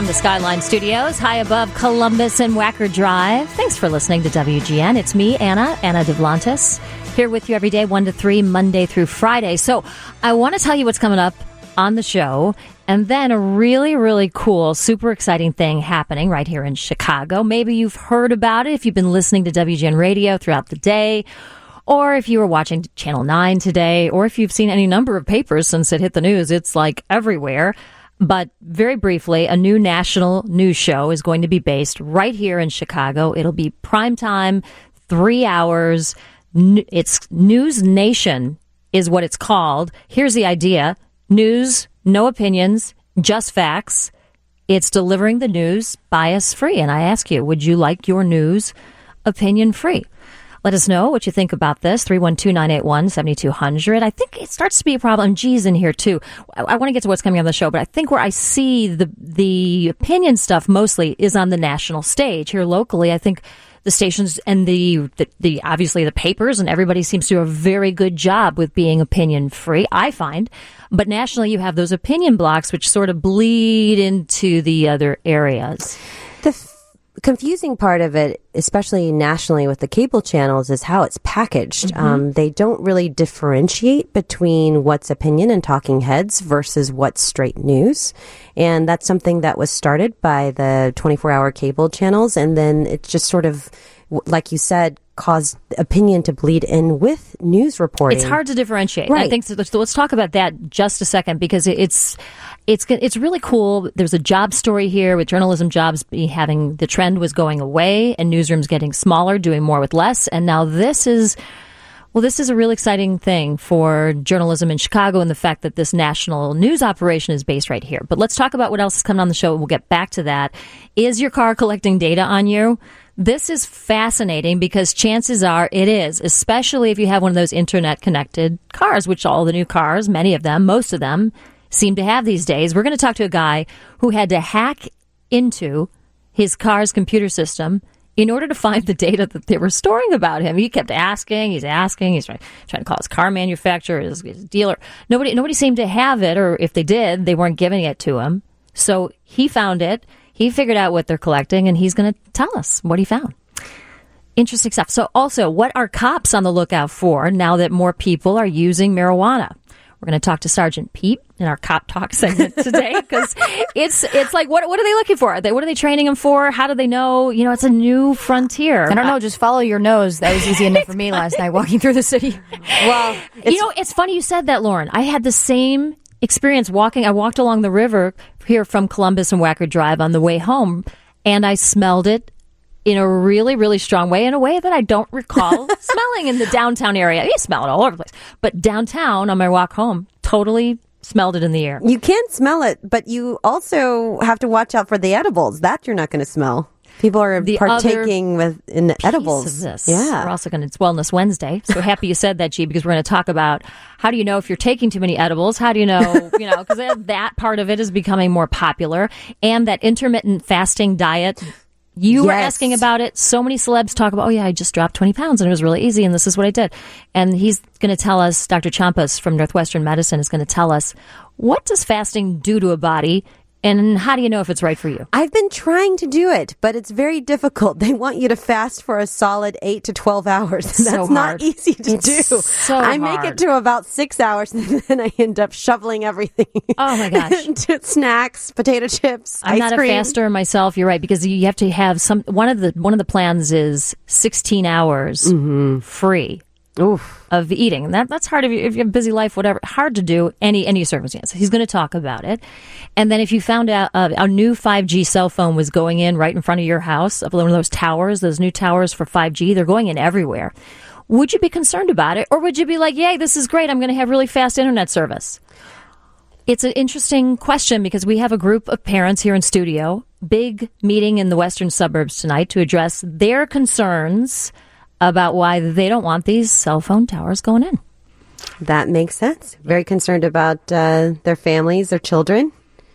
the Skyline Studios, high above Columbus and Wacker Drive. Thanks for listening to WGN. It's me, Anna Devlantis, here with you every day, 1 to 3, Monday through Friday. So I want to tell you what's coming up on the show, and then a really, really cool, super exciting thing happening right here in Chicago. Maybe you've heard about it if you've been listening to WGN Radio throughout the day, or if you were watching Channel 9 today, or if you've seen any number of papers since it hit the news. It's like everywhere. But very briefly, a new national news show is going to be based right here in Chicago. It'll be primetime, 3 hours. It's News Nation is what it's called. Here's the idea. News, no opinions, just facts. It's delivering the news bias-free. And I ask you, would you like your news opinion-free? Let us know what you think about this. 312-981-7200. I think it starts to be a problem. G's in here, too. I want to get to what's coming on the show, but I think where I see the opinion stuff mostly is on the national stage. Here locally, I think the stations and the obviously the papers and everybody seems to do a very good job with being opinion-free, I find. But nationally, you have those opinion blocks which sort of bleed into the other areas. Confusing part of it, especially nationally with the cable channels, is how it's packaged. Mm-hmm. They don't really differentiate between what's opinion and talking heads versus what's straight news. And that's something that was started by the 24-hour cable channels. And then it just sort of, like you said, caused opinion to bleed in with news reporting. It's hard to differentiate. Right. I think so. Let's talk about that just a second, because it's really cool. There's a job story here with journalism jobs having the trend was going away and newsrooms getting smaller, doing more with less. And now this is a really exciting thing for journalism in Chicago, and the fact that this national news operation is based right here. But let's talk about what else is coming on the show. We'll get back to that. Is your car collecting data on you? This is fascinating because chances are it is, especially if you have one of those internet-connected cars, which all the new cars, many of them, most of them, seem to have these days. We're going to talk to a guy who had to hack into his car's computer system in order to find the data that they were storing about him. He kept asking, he's trying to call his car manufacturer, his dealer. Nobody seemed to have it, or if they did, they weren't giving it to him. So he found it. He figured out what they're collecting, and he's going to tell us what he found. Interesting stuff. So also, what are cops on the lookout for now that more people are using marijuana? We're going to talk to Sergeant Pete in our Cop Talk segment today, because it's like, what are they looking for? What are they training them for? How do they know? You know, it's a new frontier. I don't know. Just follow your nose. That was easy enough for me last night walking through the city. Well, it's funny you said that, Lauren. I had the same experience walking. I walked along the river here from Columbus and Wacker Drive on the way home, and I smelled it in a really, really strong way, in a way that I don't recall smelling in the downtown area. You smell it all over the place. But downtown, on my walk home, totally smelled it in the air. You can smell it, but you also have to watch out for the edibles. That you're not going to smell. People are partaking in edibles. Of this. Yeah. We're also it's Wellness Wednesday. So happy you said that, G, because we're going to talk about how do you know if you're taking too many edibles? How do you know, because that part of it is becoming more popular. And that intermittent fasting diet. You were asking about it. So many celebs talk about, I just dropped 20 pounds and it was really easy and this is what I did. And he's going to tell us, Dr. Champas from Northwestern Medicine is going to tell us, what does fasting do to a body? And how do you know if it's right for you? I've been trying to do it, but it's very difficult. They want you to fast for a solid 8 to 12 hours. That's not easy to do. I make it to about 6 hours, and then I end up shoveling everything. Oh my gosh! Snacks, potato chips, I'm ice not cream. a faster myself. You're right, because you have to have one of the plans is 16 hours free. Of eating. And that's hard if you have a busy life, whatever. Hard to do any circumstance. He's going to talk about it. And then if you found out a new 5G cell phone was going in right in front of your house, one of those towers, those new towers for 5G, they're going in everywhere. Would you be concerned about it? Or would you be like, yay, this is great. I'm going to have really fast internet service. It's an interesting question because we have a group of parents here in studio, big meeting in the western suburbs tonight to address their concerns about why they don't want these cell phone towers going in. That makes sense. Very concerned about their families, their children.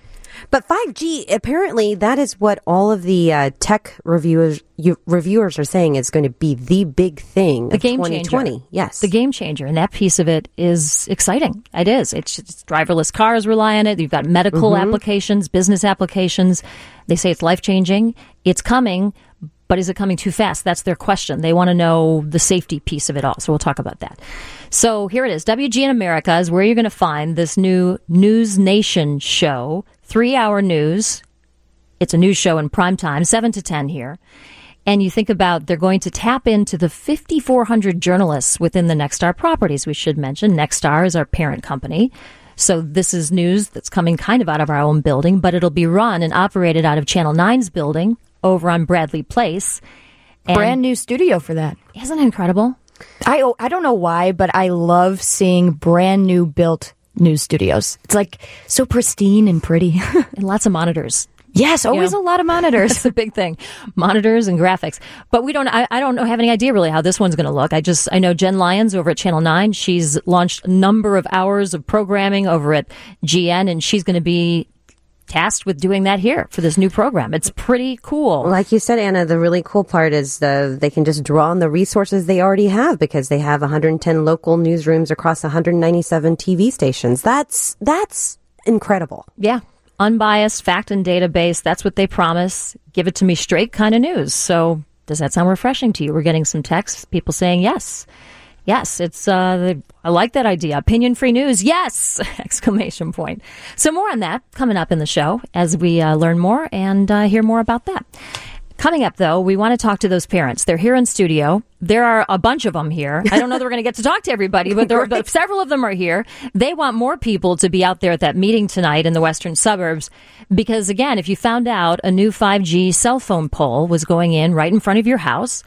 But 5G, apparently, that is what all of the tech reviewers are saying is going to be the big thing The of game 2020. changer. Yes. The game changer. And that piece of it is exciting. It is. It's driverless cars rely on it. You've got medical applications, business applications. They say it's life-changing. It's coming, but is it coming too fast? That's their question. They want to know the safety piece of it all. So we'll talk about that. So here it is. WGN America is where you're going to find this new News Nation show, 3-hour news. It's a news show in prime time, 7 to 10 here. And you think about they're going to tap into the 5,400 journalists within the Nexstar properties. We should mention Nexstar is our parent company. So this is news that's coming kind of out of our own building, but it'll be run and operated out of Channel 9's building over on Bradley Place. And Brand new studio for that. isn't it incredible? I don't know why, but I love seeing brand new built news studios. It's like so pristine and pretty. And lots of monitors. Yes, always Yeah. a lot of monitors. That's the big thing. Monitors and graphics. But I don't have any idea really how this one's going to look. I know Jen Lyons over at Channel 9. She's launched a number of hours of programming over at GN, and she's going to be tasked with doing that here for this new program. It's pretty cool. Like you said, Anna, the really cool part is they can just draw on the resources they already have because they have 110 local newsrooms across 197 TV stations. That's incredible. Yeah. Unbiased, fact and database. That's what they promise. Give it to me straight kind of news. So does that sound refreshing to you? We're getting some texts, people saying yes. Yes, it's. I like that idea. Opinion-free news. Yes! Exclamation point. So more on that coming up in the show as we learn more and hear more about that. Coming up, though, we want to talk to those parents. They're here in studio. There are a bunch of them here. I don't know that we're going to get to talk to everybody, but but several of them are here. They want more people to be out there at that meeting tonight in the western suburbs because, again, if you found out a new 5G cell phone pole was going in right in front of your house,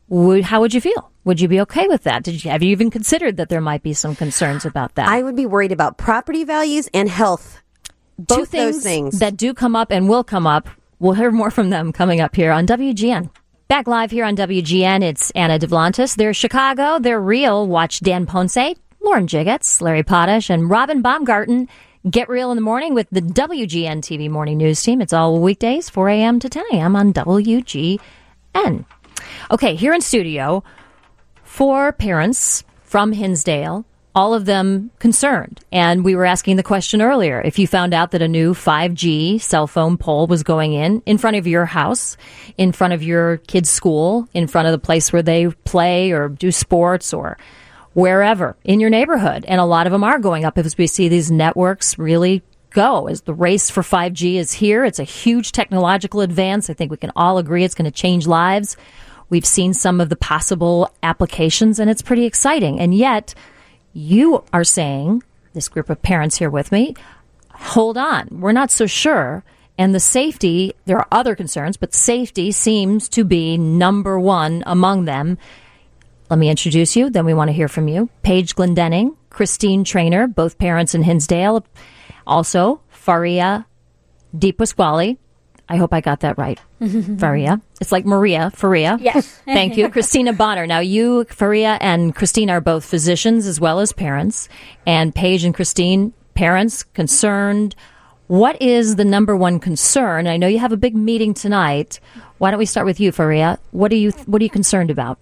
how would you feel? Would you be okay with that? Have you even considered that there might be some concerns about that? I would be worried about property values and health. Both those things that do come up and will come up. We'll hear more from them coming up here on WGN. Back live here on WGN, it's Anna Duvlantis. They're Chicago. They're real. Watch Dan Ponce, Lauren Jiggets, Larry Potash, and Robin Baumgarten get real in the morning with the WGN TV Morning News Team. It's all weekdays, 4 a.m. to 10 a.m. on WGN. Okay, here in studio, 4 parents from Hinsdale, all of them concerned. And we were asking the question earlier, if you found out that a new 5G cell phone pole was going in front of your house, in front of your kid's school, in front of the place where they play or do sports or wherever in your neighborhood. And a lot of them are going up as we see these networks really go. As the race for 5G is here, it's a huge technological advance. I think we can all agree it's going to change lives. We've seen some of the possible applications, and it's pretty exciting. And yet, you are saying, this group of parents here with me, hold on, we're not so sure. And the safety, there are other concerns, but safety seems to be number one among them. Let me introduce you, then we want to hear from you. Paige Glendenning, Christine Trainer, both parents in Hinsdale. Also, Faria DiPasquale. I hope I got that right. Faria. It's like Faria. Yes. Thank you. Christina Bonner. Now, you, Faria, and Christine are both physicians as well as parents. And Paige and Christine, parents, concerned. What is the number one concern? I know you have a big meeting tonight. Why don't we start with you, Faria? What are you concerned about?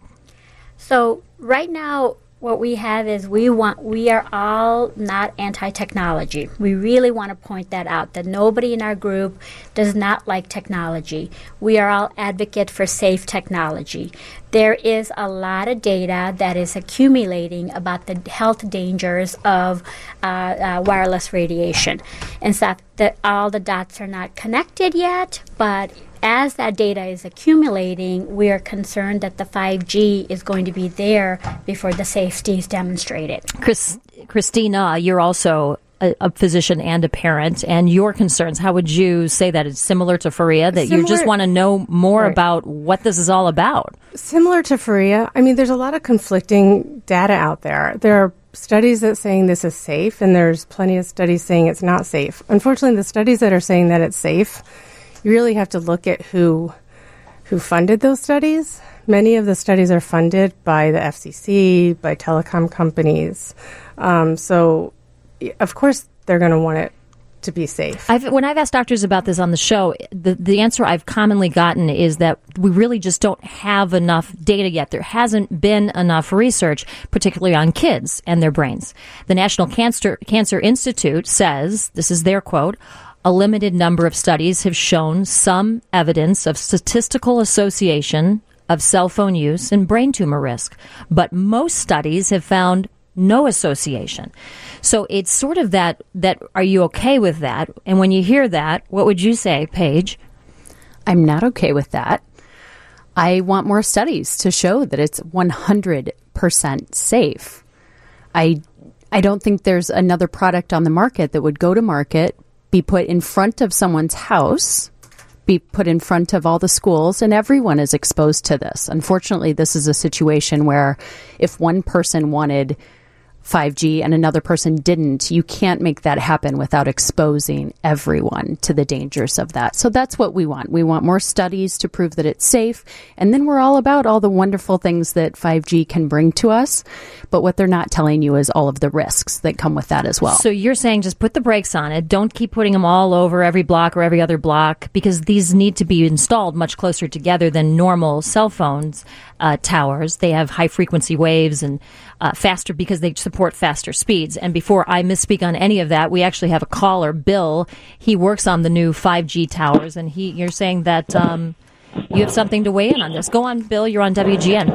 So right now, what we have is we are all not anti-technology. We really want to point that out, that nobody in our group does not like technology. We are all advocate for safe technology. There is a lot of data that is accumulating about the health dangers of wireless radiation. And so that all the dots are not connected yet, but as that data is accumulating, we are concerned that the 5G is going to be there before the safety is demonstrated. Christina, you're also a physician and a parent, and your concerns, how would you say that it's similar to Faria, that you just want to know more about what this is all about? Similar to Faria, I mean, there's a lot of conflicting data out there. There are studies that saying this is safe, and there's plenty of studies saying it's not safe. Unfortunately, the studies that are saying that it's safe, you really have to look at who funded those studies. Many of the studies are funded by the FCC, by telecom companies. So, of course, they're going to want it to be safe. When I've asked doctors about this on the show, the answer I've commonly gotten is that we really just don't have enough data yet. There hasn't been enough research, particularly on kids and their brains. The National Cancer Institute says, this is their quote, "A limited number of studies have shown some evidence of statistical association of cell phone use and brain tumor risk, but most studies have found no association." So it's sort of that are you okay with that? And when you hear that, what would you say, Paige? I'm not okay with that. I want more studies to show that it's 100% safe. I don't think there's another product on the market that would go to market, be put in front of someone's house, be put in front of all the schools, and everyone is exposed to this. Unfortunately, this is a situation where if one person wanted 5G and another person didn't, you can't make that happen without exposing everyone to the dangers of that. So that's what we want. We want more studies to prove that it's safe. And then we're all about all the wonderful things that 5G can bring to us. But what they're not telling you is all of the risks that come with that as well. So you're saying just put the brakes on it. Don't keep putting them all over every block or every other block, because these need to be installed much closer together than normal cell phones towers. They have high frequency waves and faster because they support faster speeds. And before I misspeak on any of that, we actually have a caller, Bill. He works on the new 5G towers, and you're saying that you have something to weigh in on this. Go on, Bill. You're on WGN.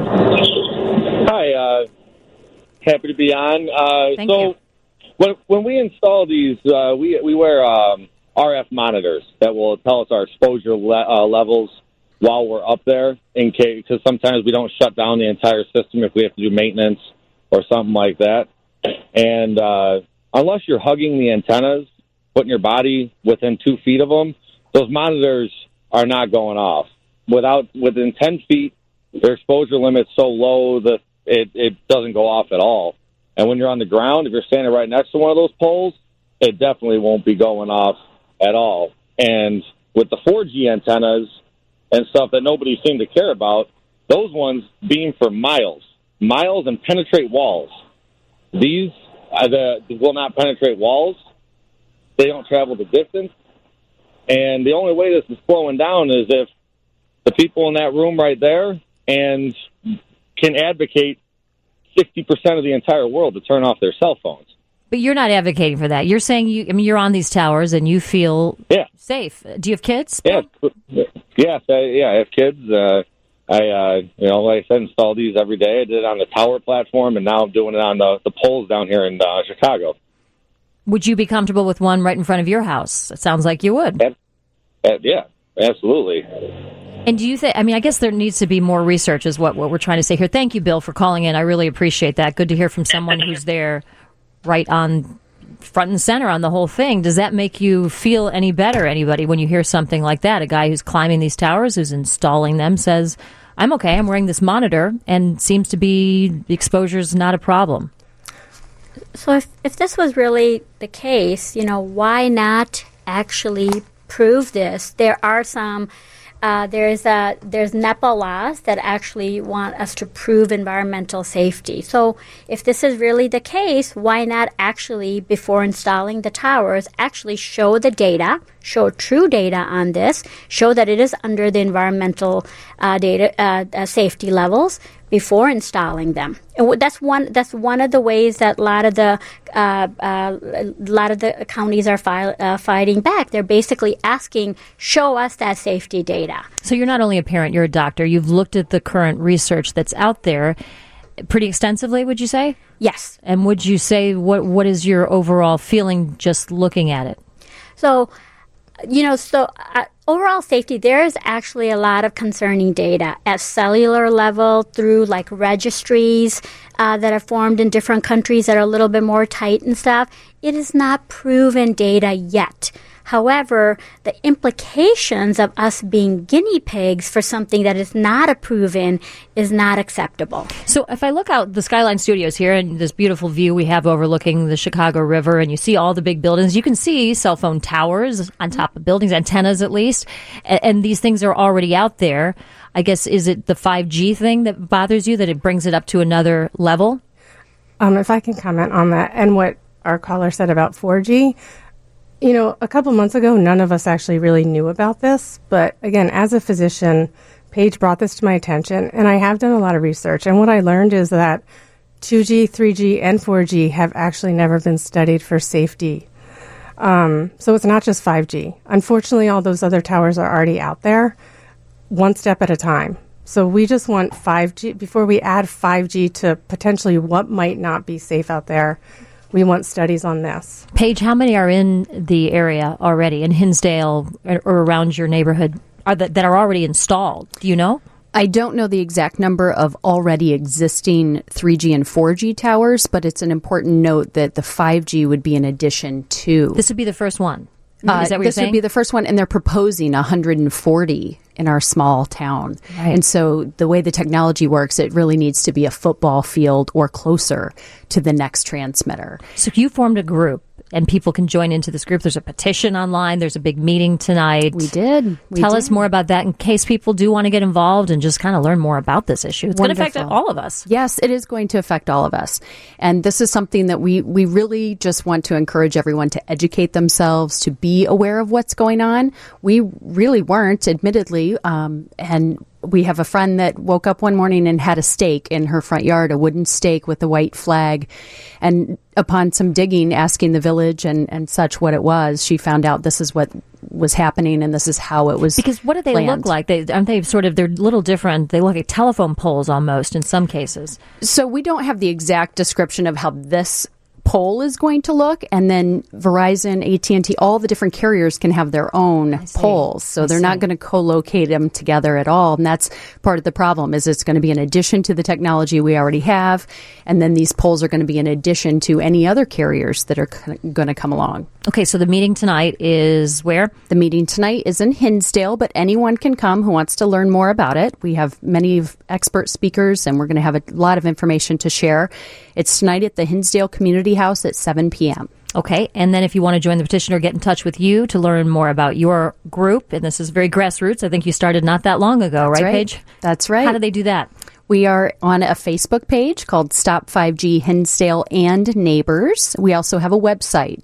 Hi. Happy to be on. Thank you. When we install these, we wear RF monitors that will tell us our exposure levels while we're up there, in case, because sometimes we don't shut down the entire system if we have to do maintenance or something like that. And unless you're hugging the antennas, putting your body within 2 feet of them, those monitors are not going off. Within 10 feet, their exposure limit's so low that it doesn't go off at all. And when you're on the ground, if you're standing right next to one of those poles, it definitely won't be going off at all. And with the 4G antennas and stuff that nobody seemed to care about, those ones beam for miles and penetrate walls. These will not penetrate walls. They don't travel the distance. And the only way this is slowing down is if the people in that room right there and can advocate 60% of the entire world to turn off their cell phones. But you're not advocating for that. You're saying you're on these towers and you feel safe. Do you have kids? Yeah. Yes, I have kids. Like I said, install these every day. I did it on the tower platform, and now I'm doing it on the poles down here in Chicago. Would you be comfortable with one right in front of your house? It sounds like you would. Yeah, absolutely. And do you think, I guess there needs to be more research is what we're trying to say here. Thank you, Bill, for calling in. I really appreciate that. Good to hear from someone who's there right on front and center on the whole thing. Does that make you feel any better, anybody, when you hear something like that? A guy who's climbing these towers, who's installing them, says, I'm okay, I'm wearing this monitor, and seems to be the exposure's not a problem. So if this was really the case, why not actually prove this? There are some there's NEPA laws that actually want us to prove environmental safety. So if this is really the case, why not actually, before installing the towers, actually show the data, show true data on this, show that it is under the environmental safety levels before installing them. And that's one of the ways that a lot of the counties are fighting back. They're basically asking, show us that safety data. So you're not only a parent, you're a doctor. You've looked at the current research that's out there pretty extensively, would you say? Yes. And would you say what is your overall feeling just looking at it? So, overall safety, there is actually a lot of concerning data at cellular level through like registries that are formed in different countries that are a little bit more tight and stuff. It is not proven data yet. However, the implications of us being guinea pigs for something that is not proven is not acceptable. So if I look out the Skyline Studios here and this beautiful view we have overlooking the Chicago River, and you see all the big buildings, you can see cell phone towers on top of buildings, antennas at least, and these things are already out there. I guess, is it the 5G thing that bothers you, that it brings it up to another level? If I can comment on that and what our caller said about 4G, You know, a couple months ago, none of us actually really knew about this. But again, as a physician, Paige brought this to my attention, and I have done a lot of research. And what I learned is that 2G, 3G, and 4G have actually never been studied for safety. So it's not just 5G. Unfortunately, all those other towers are already out there, one step at a time. So we just want 5G. Before we add 5G to potentially what might not be safe out there, we want studies on this. Paige, how many are in the area already, in Hinsdale or around your neighborhood, that are already installed? Do you know? I don't know the exact number of already existing 3G and 4G towers, but it's an important note that the 5G would be in addition to. This would be the first one. Is that what you're this saying? would be the first one, and they're proposing 140 in our small town. Right. And so the way the technology works, it really needs to be a football field or closer to the next transmitter. So you formed a group, and people can join into this group. There's a petition online. There's a big meeting tonight. We did. Tell us more about that in case people do want to get involved and just kind of learn more about this issue. It's going to affect all of us. Yes, it is going to affect all of us. And this is something that we really just want to encourage everyone to educate themselves, to be aware of what's going on. We really weren't, admittedly, and we have a friend that woke up one morning and had a stake in her front yard, a wooden stake with a white flag. And upon some digging, asking the village and such what it was, she found out this is what was happening and this is how it was. Because what do they look like? Aren't they sort of, they're a little different. They look like telephone poles almost in some cases. So we don't have the exact description of how this pole is going to look, and then Verizon, AT&T, all the different carriers can have their own poles, so they're not going to co-locate them together at all, and that's part of the problem. Is it's going to be in addition to the technology we already have, and then these poles are going to be in addition to any other carriers that are going to come along. Okay, so the meeting tonight is where? The meeting tonight is in Hinsdale, but anyone can come who wants to learn more about it. We have many expert speakers, and we're going to have a lot of information to share. It's tonight at the Hinsdale Community House at 7 p.m. Okay, and then if you want to join the petition or get in touch with you to learn more about your group, and this is very grassroots, I think you started not that long ago, right, Paige? That's right. How do they do that? We are on a Facebook page called Stop 5G Hinsdale and Neighbors. We also have a website,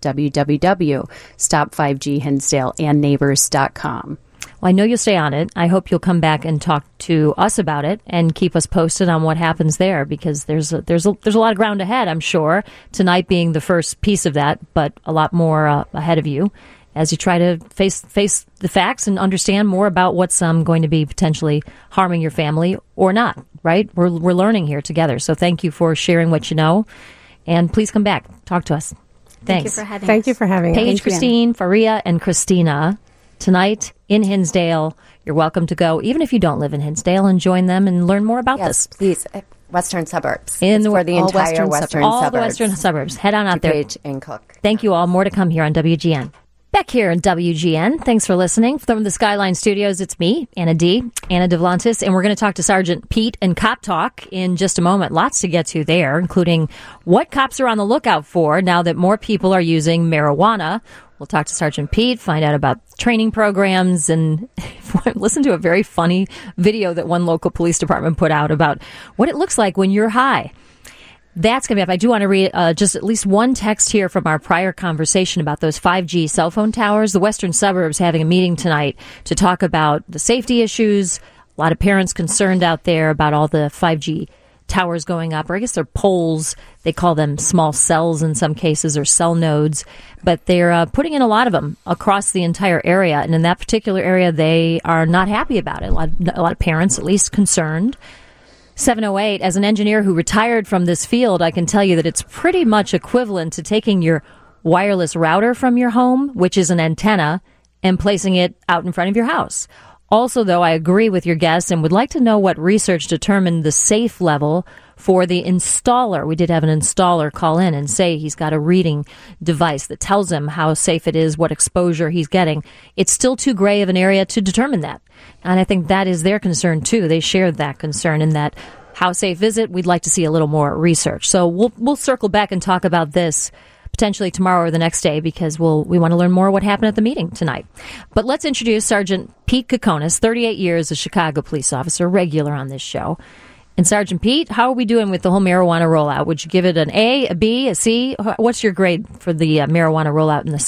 www.stop5ghinsdaleandneighbors.com. Well, I know you'll stay on it. I hope you'll come back and talk to us about it and keep us posted on what happens there, because there's a lot of ground ahead, I'm sure, tonight being the first piece of that, but a lot more ahead of you as you try to face the facts and understand more about what's going to be potentially harming your family or not, right? We're learning here together. So thank you for sharing what you know, and please come back. Talk to us. Thanks. Thank you for having us. Paige, Christine, Faria, and Christina tonight in Hinsdale. You're welcome to go, even if you don't live in Hinsdale, and join them and learn more about this. Please. Western suburbs. For the entire Western all suburbs. The Western suburbs. Head on out there. DuPage and Cook. Thank you all. More to come here on WGN. Back here in WGN. Thanks for listening. From the Skyline Studios, it's me, Anna Devlantis, and we're going to talk to Sergeant Pete and Cop Talk in just a moment. Lots to get to there, including what cops are on the lookout for now that more people are using marijuana. We'll talk to Sergeant Pete, find out about training programs, and listen to a very funny video that one local police department put out about what it looks like when you're high. That's going to be up. I do want to read just at least one text here from our prior conversation about those 5G cell phone towers. The Western suburbs having a meeting tonight to talk about the safety issues. A lot of parents concerned out there about all the 5G towers going up, or I guess they're poles. They call them small cells in some cases, or cell nodes. But they're putting in a lot of them across the entire area. And in that particular area, they are not happy about it. A lot of parents, at least, concerned. 708, as an engineer who retired from this field, I can tell you that it's pretty much equivalent to taking your wireless router from your home, which is an antenna, and placing it out in front of your house. Also, though, I agree with your guests and would like to know what research determined the safe level for the installer. We did have an installer call in and say he's got a reading device that tells him how safe it is, what exposure he's getting. It's still too gray of an area to determine that. And I think that is their concern, too. They shared that concern in that how safe is it? We'd like to see a little more research. So we'll circle back and talk about this potentially tomorrow or the next day, because we want to learn more what happened at the meeting tonight. But let's introduce Sergeant Pete Kokonis, 38 years, a Chicago police officer, regular on this show. And Sergeant Pete, how are we doing with the whole marijuana rollout? Would you give it an A, a B, a C? What's your grade for the marijuana rollout in the city?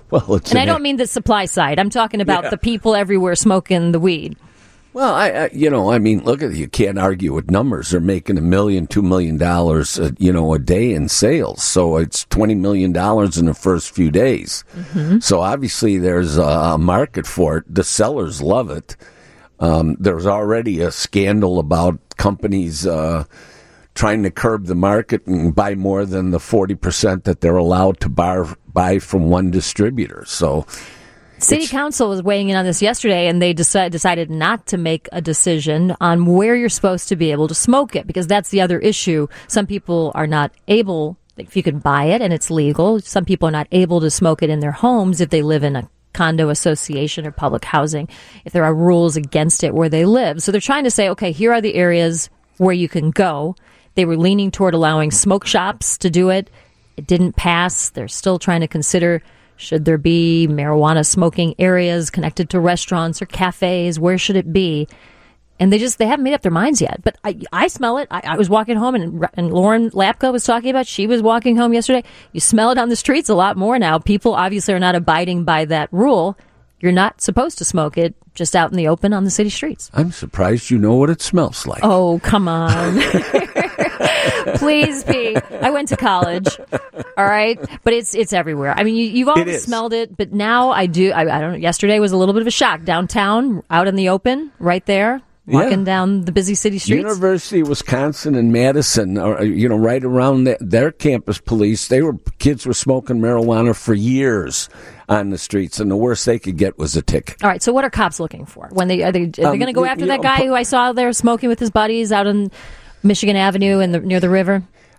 Well, it's and I don't mean the supply side. I'm talking about the people everywhere smoking the weed. Well, I look at it. You can't argue with numbers. They're making $1 million, $2 million, a day in sales. So it's $20 million in the first few days. Mm-hmm. So obviously there's a market for it. The sellers love it. There's already a scandal about companies trying to curb the market and buy more than the 40% that they're allowed to buy from one distributor. So. City Council was weighing in on this yesterday, and they decided not to make a decision on where you're supposed to be able to smoke it, because that's the other issue. Some people are not able, if you can buy it and it's legal, some people are not able to smoke it in their homes if they live in a condo association or public housing, if there are rules against it where they live. So they're trying to say, okay, here are the areas where you can go. They were leaning toward allowing smoke shops to do it. It didn't pass. They're still trying to consider, should there be marijuana smoking areas connected to restaurants or cafes? Where should it be? And they haven't made up their minds yet. But I smell it. I was walking home, and Lauren Lapka was talking about, she was walking home yesterday. You smell it on the streets a lot more now. People obviously are not abiding by that rule. You're not supposed to smoke it just out in the open on the city streets. I'm surprised you know what it smells like. Oh, come on. Please, P. I went to college. All right. But it's everywhere. I mean, you've always smelled it, but now I do. I don't know. Yesterday was a little bit of a shock. Downtown, out in the open, right there, walking down the busy city streets. University of Wisconsin and Madison, right around their campus police, kids were smoking marijuana for years on the streets, and the worst they could get was a ticket. All right. So what are cops looking for? When are they going to go after that guy who I saw there smoking with his buddies out on Michigan Avenue and near the river?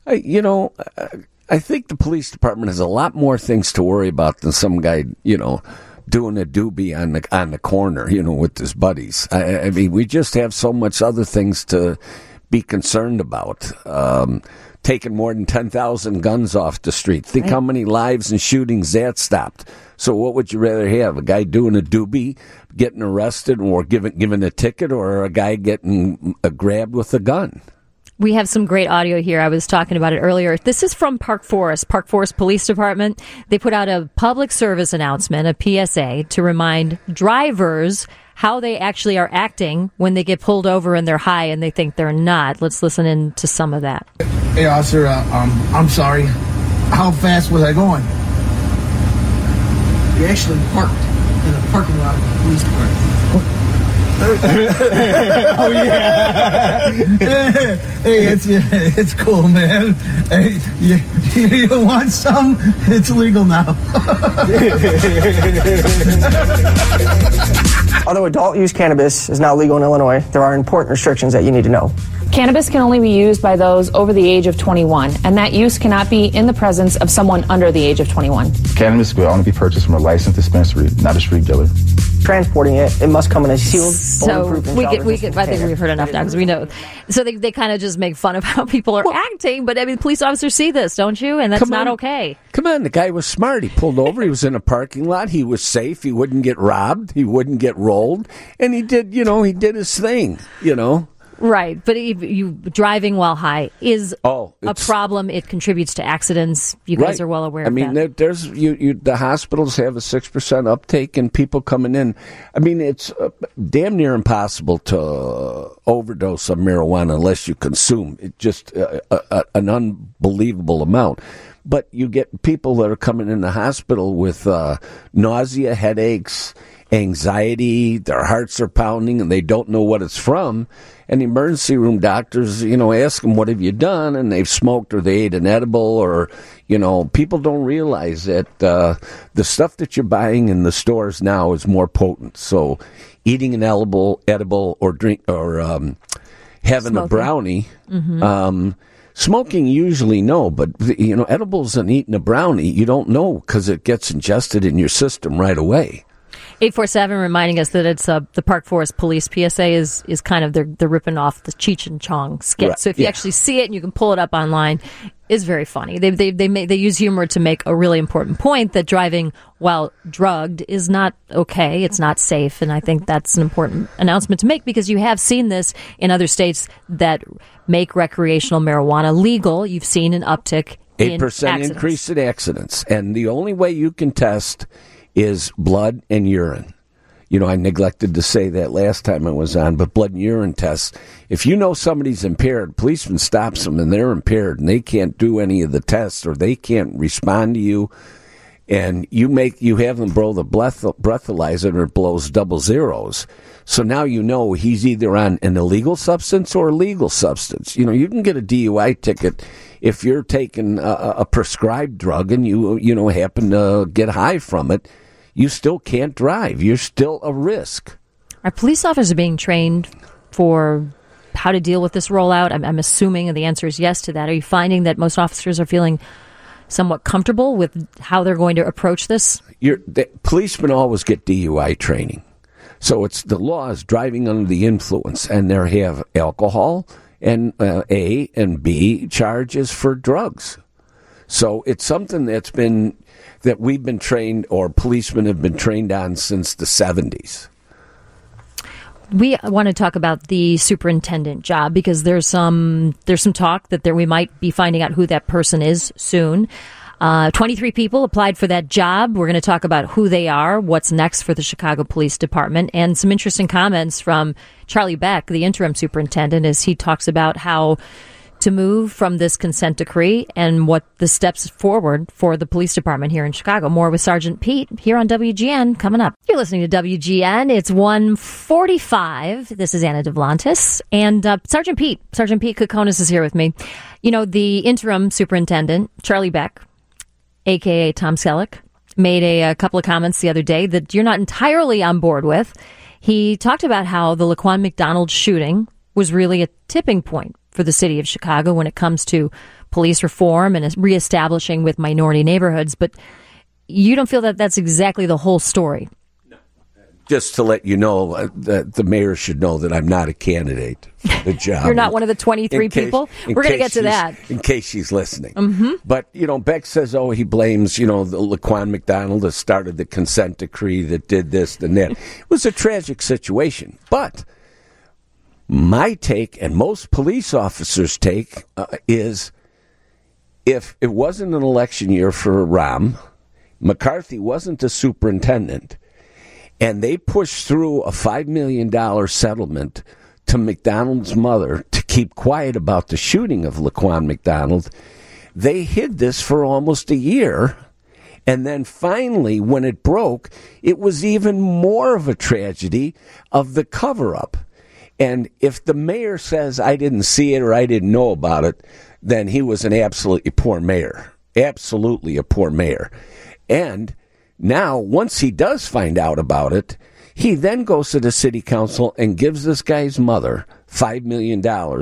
I think the police department has a lot more things to worry about than some guy, doing a doobie on the corner, with his buddies. I mean, we just have so much other things to be concerned about. Taking more than 10,000 guns off the street. Think how many lives and shootings that stopped. So what would you rather have? A guy doing a doobie, getting arrested, or given a ticket, or a guy getting grabbed with a gun? We have some great audio here. I was talking about it earlier. This is from Park Forest Police Department. They put out a public service announcement, a PSA, to remind drivers how they actually are acting when they get pulled over and they're high and they think they're not. Let's listen in to some of that. Hey, officer, I'm sorry. How fast was I going? You actually parked in the parking lot of the police department. Oh yeah! Hey, it's cool, man. Hey, you want some? It's legal now. Although adult use cannabis is now legal in Illinois, there are important restrictions that you need to know. Cannabis can only be used by those over the age of 21, and that use cannot be in the presence of someone under the age of 21. Cannabis will only be purchased from a licensed dispensary, not a street dealer. Transporting it must come in a sealed, so I think we've heard enough now because we know. So they kind of just make fun of how people are acting, but I mean, police officers see this, don't you? And that's not okay. Come on, the guy was smart. He pulled over. He was in a parking lot. He was safe. He wouldn't get robbed. He wouldn't get rolled, and he did his thing. Right, but you driving while high is a problem. It contributes to accidents. You guys are well aware of that. I mean, there's the hospitals have a 6% uptake in people coming in. I mean, it's damn near impossible to overdose of marijuana unless you consume it, just an unbelievable amount. But you get people that are coming in the hospital with nausea, headaches, anxiety, their hearts are pounding, and they don't know what it's from. And the emergency room doctors, ask them, what have you done? And they've smoked or they ate an edible or, people don't realize that the stuff that you're buying in the stores now is more potent. So eating an edible or drink or having smoking a brownie, smoking usually no, but edibles and eating a brownie, you don't know because it gets ingested in your system right away. 847 reminding us that it's the Park Forest Police PSA is kind of they're ripping off the Cheech and Chong skit. Right. So if you actually see it and you can pull it up online, it's very funny. They use humor to make a really important point that driving while drugged is not okay. It's not safe, and I think that's an important announcement to make because you have seen this in other states that make recreational marijuana legal. You've seen an uptick. 8% increase in accidents, and the only way you can test is blood and urine. You know, I neglected to say that last time I was on, but blood and urine tests. If you know somebody's impaired, policeman stops them and they're impaired and they can't do any of the tests or they can't respond to you, and you have them blow the breathalyzer and it blows double zeros. So now you know he's either on an illegal substance or a legal substance. You know, you can get a DUI ticket if you're taking a prescribed drug and you happen to get high from it. You still can't drive. You're still a risk. Are police officers being trained for how to deal with this rollout? I'm assuming the answer is yes to that. Are you finding that most officers are feeling somewhat comfortable with how they're going to approach this? The policemen always get DUI training. So it's the law is driving under the influence, and they have alcohol and A and B charges for drugs. So it's something that we've been trained, or policemen have been trained on since the 70s. We want to talk about the superintendent job because there's some talk that we might be finding out who that person is soon. 23 people applied for that job. We're going to talk about who they are, what's next for the Chicago Police Department, and some interesting comments from Charlie Beck, the interim superintendent, as he talks about how to move from this consent decree and what the steps forward for the police department here in Chicago. More with Sergeant Pete here on WGN coming up. You're listening to WGN. It's 1:45. This is Anna Duvlantis. And Sergeant Pete Kokonis is here with me. You know, the interim superintendent, Charlie Beck, a.k.a. Tom Selleck, made a couple of comments the other day that you're not entirely on board with. He talked about how the Laquan McDonald shooting was really a tipping point for the city of Chicago when it comes to police reform and reestablishing with minority neighborhoods. But you don't feel that that's exactly the whole story. Just to let you know, that the mayor should know that I'm not a candidate for the job. You're not one of the 23 people? We're going to get to that. In case she's listening. Mm-hmm. But, Beck says, he blames, the Laquan McDonald that started the consent decree that did this and that. It was a tragic situation. But my take, and most police officers' take, is if it wasn't an election year for Rahm, McCarthy wasn't the superintendent, and they pushed through a $5 million settlement to McDonald's mother to keep quiet about the shooting of Laquan McDonald, they hid this for almost a year. And then finally, when it broke, it was even more of a tragedy of the cover-up. And if the mayor says, I didn't see it or I didn't know about it, then he was an absolutely poor mayor. Absolutely a poor mayor. And now, once he does find out about it, he then goes to the city council and gives this guy's mother $5 million,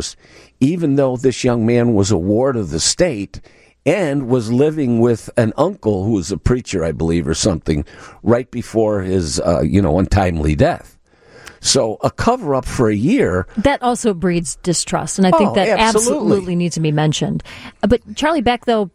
even though this young man was a ward of the state and was living with an uncle who was a preacher, I believe, or something, right before his, untimely death. So a cover-up for a year. That also breeds distrust, and I think that absolutely needs to be mentioned. But Charlie Beck, though,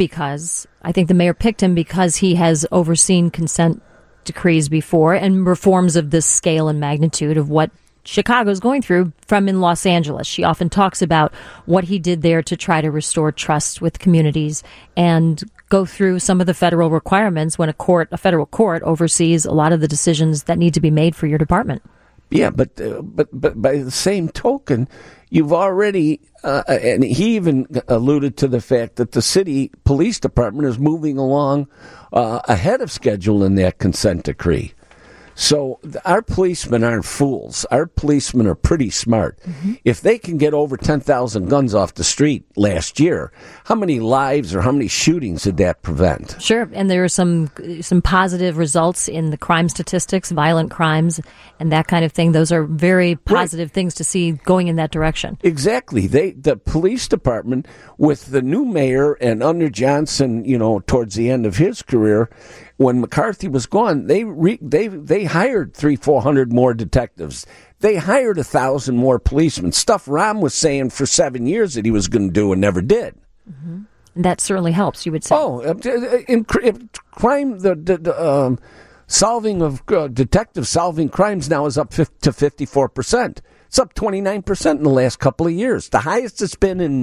I think the mayor picked him because he has overseen consent decrees before and reforms of this scale and magnitude of what Chicago's going through from in Los Angeles. She often talks about what he did there to try to restore trust with communities and go through some of the federal requirements when a federal court oversees a lot of the decisions that need to be made for your department. Yeah, but by the same token, you've already, and he even alluded to the fact that the city police department is moving along ahead of schedule in that consent decree. So our policemen aren't fools. Our policemen are pretty smart. Mm-hmm. If they can get over 10,000 guns off the street last year, how many lives or how many shootings did that prevent? Sure, and there are some positive results in the crime statistics, violent crimes, and that kind of thing. Those are very positive things to see going in that direction. Exactly. The police department, with the new mayor and under Johnson, towards the end of his career, when McCarthy was gone, they hired 300-400 more detectives. They hired 1,000 more policemen. Stuff Rahm was saying for 7 years that he was going to do and never did. Mm-hmm. That certainly helps, you would say. In crime, the solving of detectives solving crimes now is up to 54%. It's up 29% in the last couple of years. The highest it's been in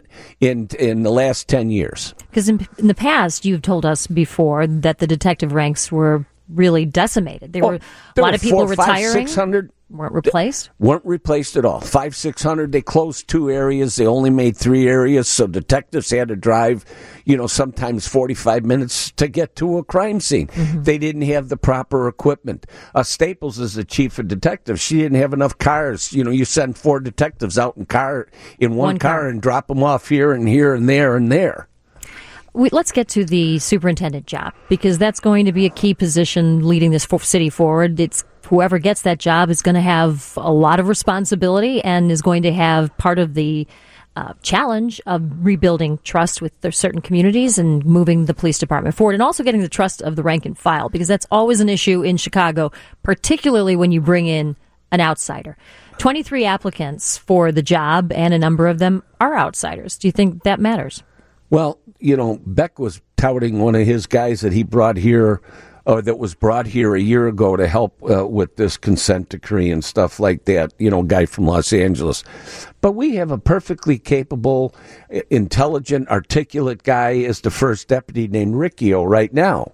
the last 10 years. Because in the past, you've told us before that the detective ranks were really decimated. There were a lot of people retiring. 600 weren't replaced? Weren't replaced at all. 600. They closed 2 areas. They only made 3 areas, so detectives had to drive, sometimes 45 minutes to get to a crime scene. Mm-hmm. They didn't have the proper equipment. Staples is the chief of detectives. She didn't have enough cars. You send 4 detectives out in one car and drop them off here and there and there. Let's get to the superintendent job, because that's going to be a key position leading this city forward. It's whoever gets that job is going to have a lot of responsibility and is going to have part of the challenge of rebuilding trust with their certain communities and moving the police department forward, and also getting the trust of the rank and file, because that's always an issue in Chicago, particularly when you bring in an outsider. 23 applicants for the job, and a number of them are outsiders. Do you think that matters? Well, Beck was touting one of his guys that he brought here, that was brought here a year ago to help with this consent decree and stuff like that, guy from Los Angeles. But we have a perfectly capable, intelligent, articulate guy as the first deputy named Riccio right now.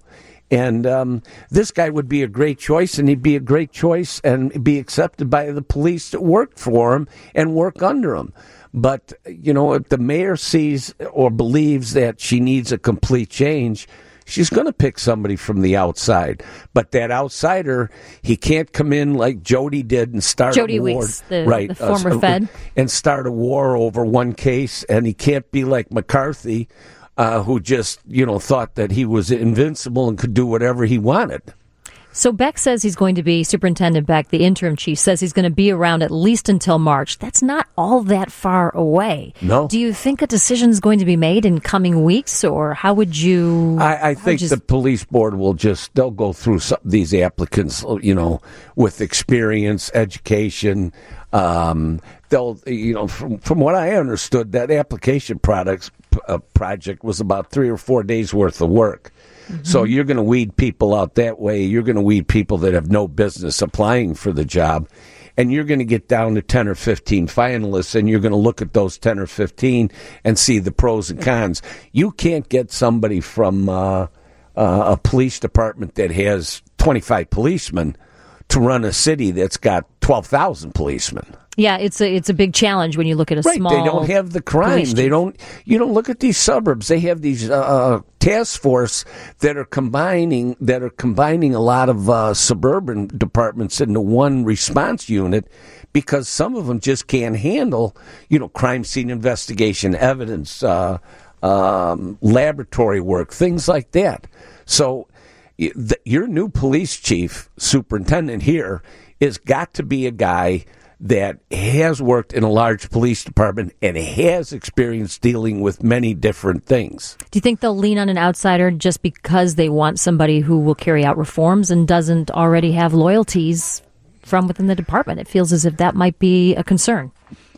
And this guy would be a great choice, and he'd be a great choice and be accepted by the police that work for him and work under him. But, if the mayor sees or believes that she needs a complete change, she's going to pick somebody from the outside. But that outsider, he can't come in like Jody did and start a war. Jody Weeks, the former Fed. And start a war over one case. And he can't be like McCarthy, who just, thought that he was invincible and could do whatever he wanted. So Beck says he's going to be, Superintendent Beck, the interim chief, says he's going to be around at least until March. That's not all that far away. No. Do you think a decision is going to be made in coming weeks, or how would you? I think the police board will they'll go through these applicants, with experience, education. They'll, from what I understood, that application project was about 3 or 4 days worth of work. Mm-hmm. So you're going to weed people out that way. You're going to weed people that have no business applying for the job. And you're going to get down to 10 or 15 finalists, and you're going to look at those 10 or 15 and see the pros and cons. You can't get somebody from a police department that has 25 policemen to run a city that's got 12,000 policemen. Yeah, it's a big challenge when you look at a small. They don't have the crime. They don't. Look at these suburbs. They have these task force that are combining a lot of suburban departments into one response unit, because some of them just can't handle crime scene investigation, evidence, laboratory work, things like that. So your new police chief, superintendent here, has got to be a guy that has worked in a large police department and has experience dealing with many different things. Do you think they'll lean on an outsider just because they want somebody who will carry out reforms and doesn't already have loyalties from within the department? It feels as if that might be a concern.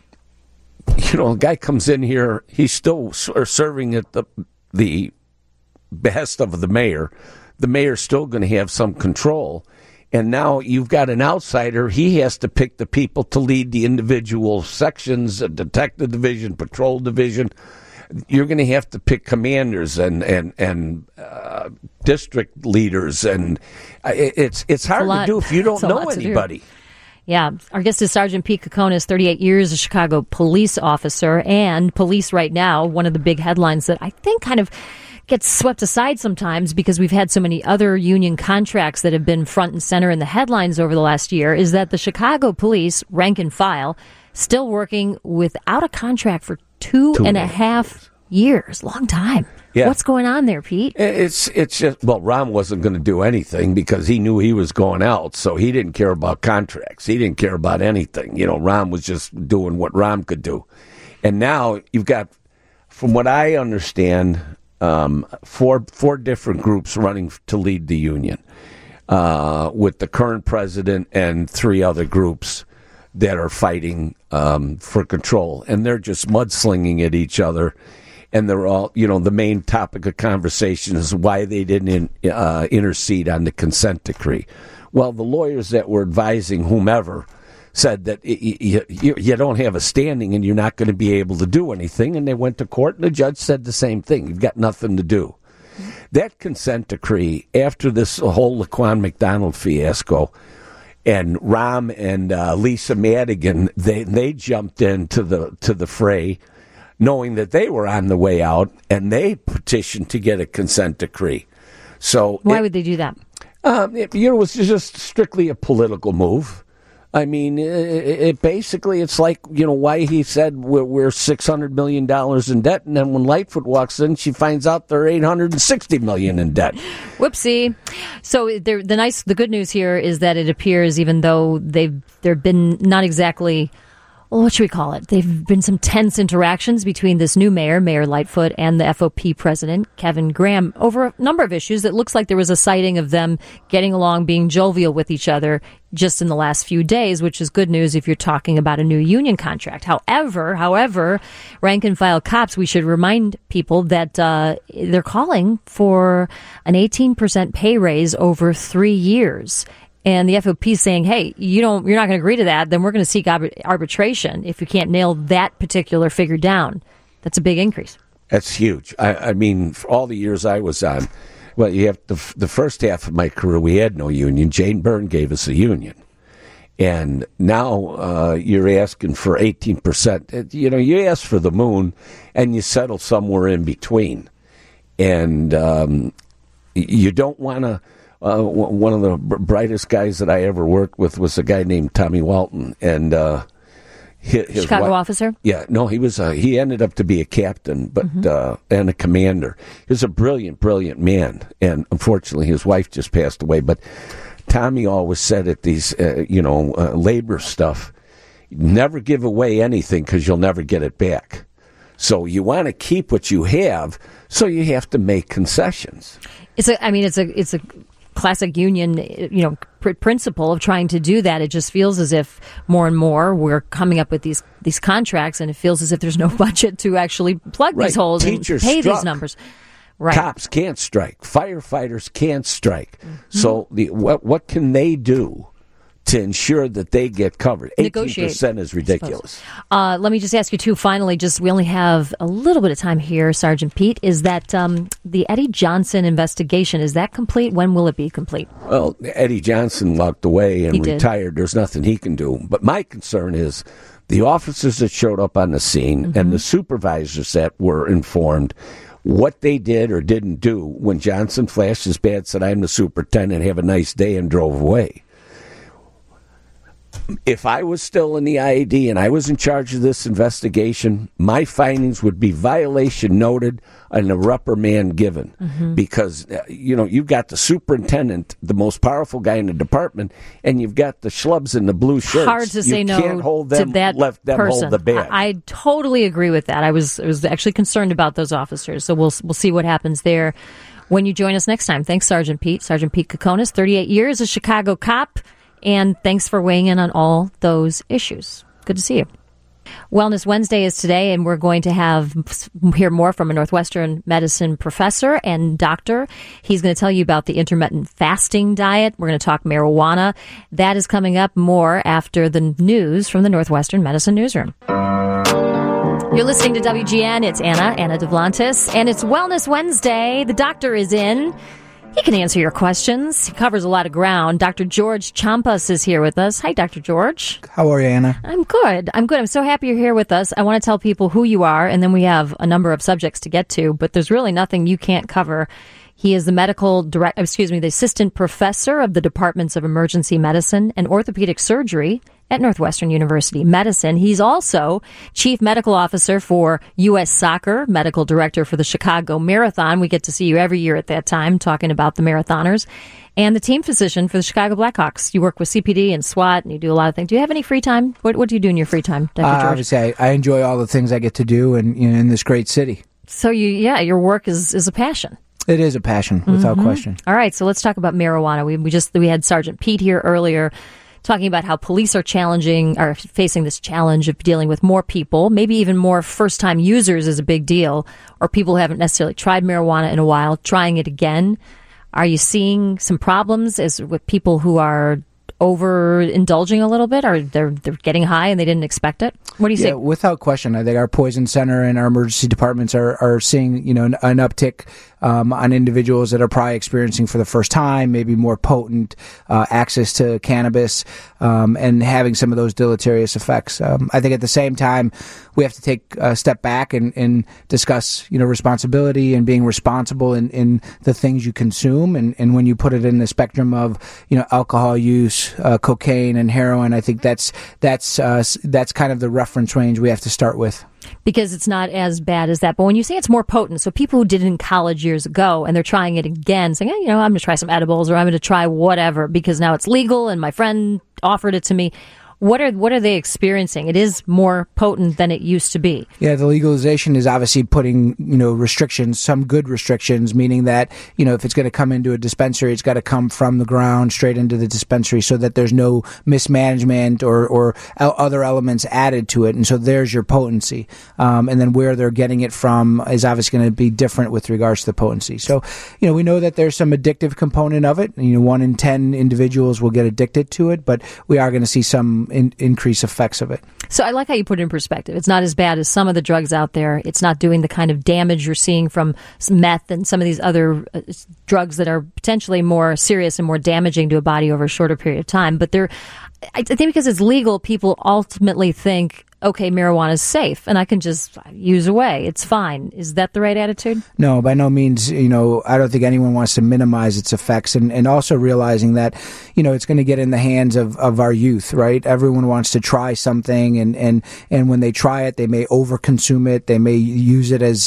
A guy comes in here, he's still serving at the behest of the mayor. The mayor's still going to have some control. And now you've got an outsider. He has to pick the people to lead the individual sections, detective division, patrol division. You're going to have to pick commanders and district leaders, and it's hard to do if you don't know anybody. Yeah, our guest is Sergeant Pete Kokonis, 38 years, a Chicago police officer, and Police Right Now, one of the big headlines that I think kind of gets swept aside sometimes because we've had so many other union contracts that have been front and center in the headlines over the last year, is that the Chicago police, rank and file, still working without a contract for 2.5 years. Long time. Yeah. What's going on there, Pete? It's just, Ron wasn't going to do anything because he knew he was going out, so he didn't care about contracts. He didn't care about anything. Ron was just doing what Ron could do. And now you've got, from what I understand, four different groups running to lead the union, with the current president and 3 other groups that are fighting for control. And they're just mudslinging at each other. And they're all, the main topic of conversation is why they didn't intercede on the consent decree. Well, the lawyers that were advising whomever said that you don't have a standing and you're not going to be able to do anything. And they went to court, and the judge said the same thing. You've got nothing to do. That consent decree, after this whole Laquan McDonald fiasco, and Rahm and Lisa Madigan, they jumped into the fray, knowing that they were on the way out, and they petitioned to get a consent decree. So why would they do that? It was just strictly a political move. I mean, it basically, it's like, why he said we're $600 million in debt, and then when Lightfoot walks in, she finds out they're $860 million in debt. Whoopsie. So the good news here is that it appears, even though there've been not exactly, well, what should we call it? They've been some tense interactions between this new mayor, Mayor Lightfoot, and the FOP president, Kevin Graham, over a number of issues. It looks like there was a sighting of them getting along, being jovial with each other just in the last few days, which is good news if you're talking about a new union contract. However, rank and file cops, we should remind people that they're calling for an 18% pay raise over 3 years. And the FOP is saying, hey, you're not going to agree to that, then we're going to seek arbitration if you can't nail that particular figure down. That's a big increase. That's huge. I mean, for all the years I was on, well, you have the first half of my career, we had no union. Jane Byrne gave us a union. And now you're asking for 18%. You ask for the moon, and you settle somewhere in between. And you don't want to... one of the brightest guys that I ever worked with was a guy named Tommy Walton, and his Chicago officer. Yeah, no, he was. He ended up to be a captain, but and a commander. He was a brilliant man, and unfortunately, his wife just passed away. But Tommy always said at these, labor stuff, never give away anything because you'll never get it back. So you want to keep what you have, so you have to make concessions. It's a classic union, principle of trying to do that. It just feels as if more and more we're coming up with these contracts, and it feels as if there's no budget to actually plug these holes Teachers and pay struck. these numbers. Right. Cops can't strike. Firefighters can't strike. So what can they do to ensure that they get covered? 18% is ridiculous. Let me just ask you, too, finally, we only have a little bit of time here, Sergeant Pete, is that the Eddie Johnson investigation, is that complete? When will it be complete? Well, Eddie Johnson walked away and retired. There's nothing he can do. But my concern is the officers that showed up on the scene and the supervisors that were informed what they did or didn't do when Johnson flashed his badge, said, I'm the superintendent, have a nice day, and drove away. If I was still in the IAD and I was in charge of this investigation, my findings would be violation noted and a reprimand given. Because, you've got the superintendent, the most powerful guy in the department, and you've got the schlubs in the blue shirts. Hard to say no can't hold them, to that let them person. Hold the badge. I totally agree with that. I was actually concerned about those officers. So we'll see what happens there when you join us next time. Thanks, Sergeant Pete. Sergeant Pete Kokonis, 38 years, a Chicago cop. And thanks for weighing in on all those issues. Good to see you. Wellness Wednesday is today, and we're going to hear more from a Northwestern medicine professor and doctor. He's going to tell you about the intermittent fasting diet. We're going to talk marijuana. That is coming up more after the news from the Northwestern Medicine Newsroom. You're listening to WGN. It's Anna Duvlantis, and it's Wellness Wednesday. The doctor is in. He can answer your questions. He covers a lot of ground. Dr. George Champas is here with us. Hi, Dr. George. How are you, Anna? I'm good. I'm so happy you're here with us. I want to tell people who you are, and then we have a number of subjects to get to, but there's really nothing you can't cover. He is the assistant professor of the Departments of Emergency Medicine and Orthopedic Surgery at Northwestern University Medicine. He's also chief medical officer for U.S. Soccer, medical director for the Chicago Marathon. We get to see you every year at that time talking about the marathoners, and the team physician for the Chicago Blackhawks. You work with CPD and SWAT, and you do a lot of things. Do you have any free time? What do you do in your free time, Dr. George? Obviously, I enjoy all the things I get to do in this great city. So your work is a passion. It is a passion, without question. All right, so let's talk about marijuana. We had Sergeant Pete here earlier talking about how police are facing this challenge of dealing with more people, maybe even more first-time users is a big deal, or people who haven't necessarily tried marijuana in a while, trying it again. Are you seeing some problems with people who are overindulging a little bit, or they're getting high and they didn't expect it? What do you say? Without question, I think our poison center and our emergency departments are seeing an uptick on individuals that are probably experiencing for the first time, maybe more potent access to cannabis, and having some of those deleterious effects. I think at the same time, we have to take a step back and discuss, responsibility and being responsible in the things you consume. And when you put it in the spectrum of, alcohol use, cocaine and heroin, I think that's kind of the reference range we have to start with. Because it's not as bad as that. But when you say it's more potent, so people who did it in college years ago and they're trying it again, saying, I'm going to try some edibles or I'm going to try whatever because now it's legal and my friend offered it to me. What are they experiencing? It is more potent than it used to be. Yeah, the legalization is obviously putting, restrictions, some good restrictions, meaning that, if it's going to come into a dispensary, it's got to come from the ground straight into the dispensary so that there's no mismanagement or other elements added to it. And so there's your potency. And then where they're getting it from is obviously going to be different with regards to the potency. So, we know that there's some addictive component of it. 1 in 10 individuals will get addicted to it, but we are going to see some increased effects of it. So I like how you put it in perspective. It's not as bad as some of the drugs out there. It's not doing the kind of damage you're seeing from meth and some of these other drugs that are potentially more serious and more damaging to a body over a shorter period of time. But I think because it's legal, people ultimately think, okay, marijuana is safe and I can just use away. It's fine. Is that the right attitude? No, by no means. I don't think anyone wants to minimize its effects, and also realizing that, it's going to get in the hands of our youth, right? Everyone wants to try something, and when they try it, they may overconsume it. They may use it as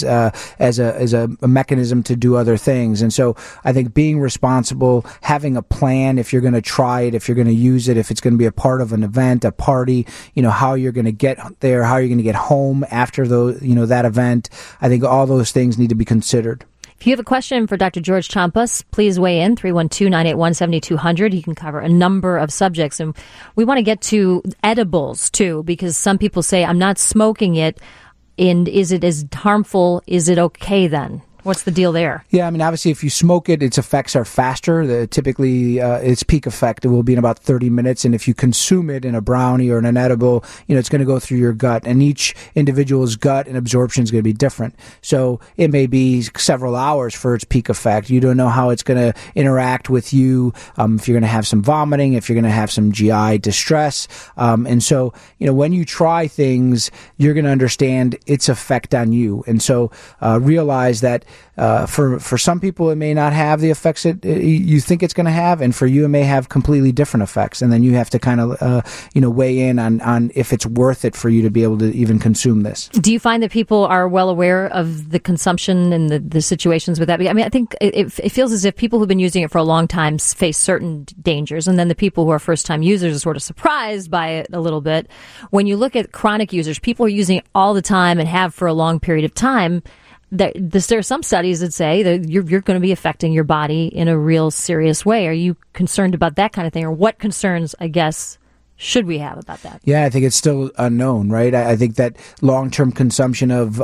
a mechanism to do other things. And so I think being responsible, having a plan if you're going to try it, if you're going to use it, if it's going to be a part of an event, a party, how you're going to get there, how you're going to get home after that event. I think all those things need to be considered. If you have a question for Dr. George Champas, please weigh in, 312-981-7200. He can cover a number of subjects. And we want to get to edibles, too, because some people say, I'm not smoking it. And is it as harmful? Is it okay then? What's the deal there? Yeah, obviously, if you smoke it, its effects are faster. Typically, its peak effect will be in about 30 minutes. And if you consume it in a brownie or in an edible, it's going to go through your gut. And each individual's gut and absorption is going to be different. So it may be several hours for its peak effect. You don't know how it's going to interact with you, if you're going to have some vomiting, if you're going to have some GI distress. And so, when you try things, you're going to understand its effect on you. And so realize that for some people, it may not have the effects that you think it's going to have, and for you, it may have completely different effects. And then you have to kind of, weigh in on if it's worth it for you to be able to even consume this. Do you find that people are well aware of the consumption and the situations with that? I think it feels as if people who've been using it for a long time face certain dangers, and then the people who are first-time users are sort of surprised by it a little bit. When you look at chronic users, people are using it all the time and have for a long period of time. There are some studies that say that you're going to be affecting your body in a real serious way. Are you concerned about that kind of thing, or what concerns, I guess, should we have about that? Yeah, I think it's still unknown, right? I think that long-term consumption of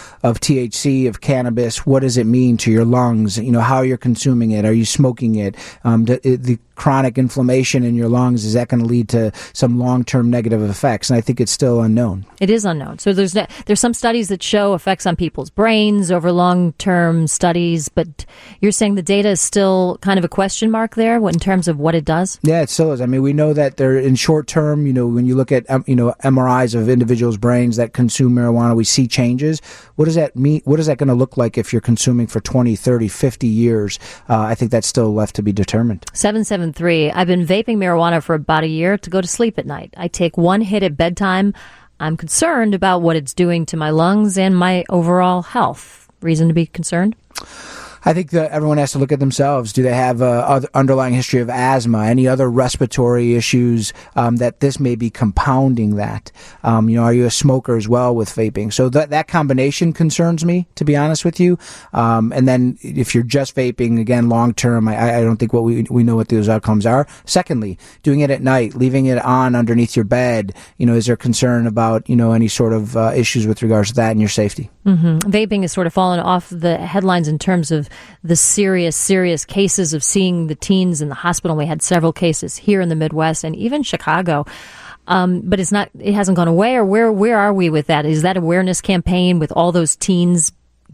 THC, of cannabis, what does it mean to your lungs? How you're consuming it. Are you smoking it? The chronic inflammation in your lungs, is that going to lead to some long-term negative effects? And I think it's still unknown. It is unknown. So there's some studies that show effects on people's brains over long-term studies, but you're saying the data is still kind of a question mark there in terms of what it does? Yeah, it still is. We know that they're in short term, when you look at, MRIs of individuals' brains that consume marijuana, we see changes. What does that mean? What is that going to look like if you're consuming for 20, 30, 50 years? I think that's still left to be determined. 773. I've been vaping marijuana for about a year to go to sleep at night. I take one hit at bedtime. I'm concerned about what it's doing to my lungs and my overall health. Reason to be concerned? I think that everyone has to look at themselves. Do they have an underlying history of asthma, any other respiratory issues that this may be compounding that? Are you a smoker as well with vaping? So that combination concerns me, to be honest with you. And then if you're just vaping, again, long term, I don't think we know what those outcomes are. Secondly, doing it at night, leaving it on underneath your bed, is there concern about, any sort of issues with regards to that and your safety? Mm-hmm. Vaping has sort of fallen off the headlines in terms of the serious cases of seeing the teens in the hospital. We had several cases here in the Midwest and even Chicago. But it hasn't gone away, or where are we with that? Is that awareness campaign with all those teens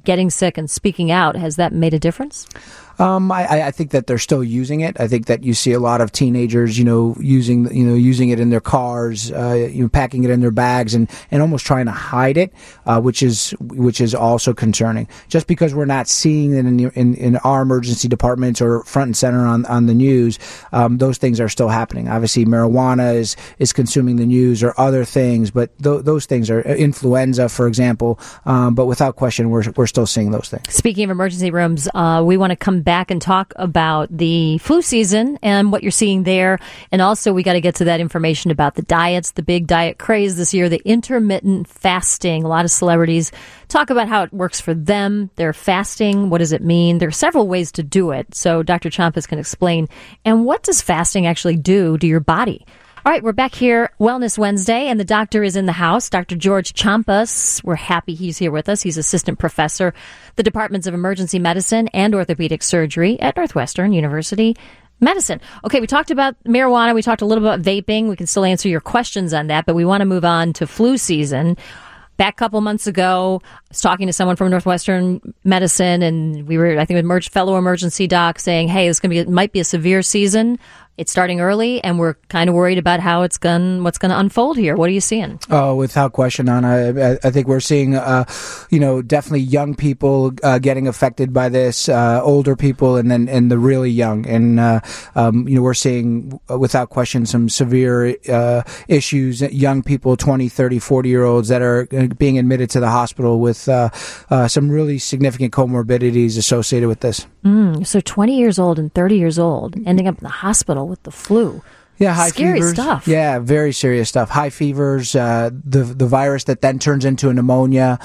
getting sick and speaking out. Has that made a difference? I think that they're still using it. I think that you see a lot of teenagers, using it in their cars, packing it in their bags and almost trying to hide it, which is also concerning. Just because we're not seeing it in our emergency departments or front and center on the news, those things are still happening. Obviously, marijuana is consuming the news or other things, but those things are influenza, for example. But without question, we're still seeing those things. Speaking of emergency rooms, we want to come back and talk about the flu season and what you're seeing there. And also, we got to get to that information about the diets, the big diet craze this year, the intermittent fasting. A lot of celebrities talk about how it works for them. They're fasting. What does it mean? There are several ways to do it. So Dr. Champas can explain. And what does fasting actually do to your body? All right, we're back here, Wellness Wednesday, and the doctor is in the house, Dr. George Champas. We're happy he's here with us. He's assistant professor, the Departments of Emergency Medicine and Orthopedic Surgery at Northwestern University Medicine. Okay, we talked about marijuana. We talked a little about vaping. We can still answer your questions on that, but we want to move on to flu season. Back a couple months ago, I was talking to someone from Northwestern Medicine, and we were, I think, with fellow emergency doc saying, hey, it might be a severe season. It's starting early, and we're kind of worried about what's going to unfold here. What are you seeing? Oh, without question, Anna. I think we're seeing, definitely young people getting affected by this, older people, and the really young. And we're seeing, without question, some severe issues. Young people, 20, 30, 40-year-olds that are being admitted to the hospital with some really significant comorbidities associated with this. So 20 years old and 30 years old ending up in the hospital with the flu. Yeah, high scary fevers. Stuff. Yeah, very serious stuff. High fevers, the virus that then turns into a pneumonia,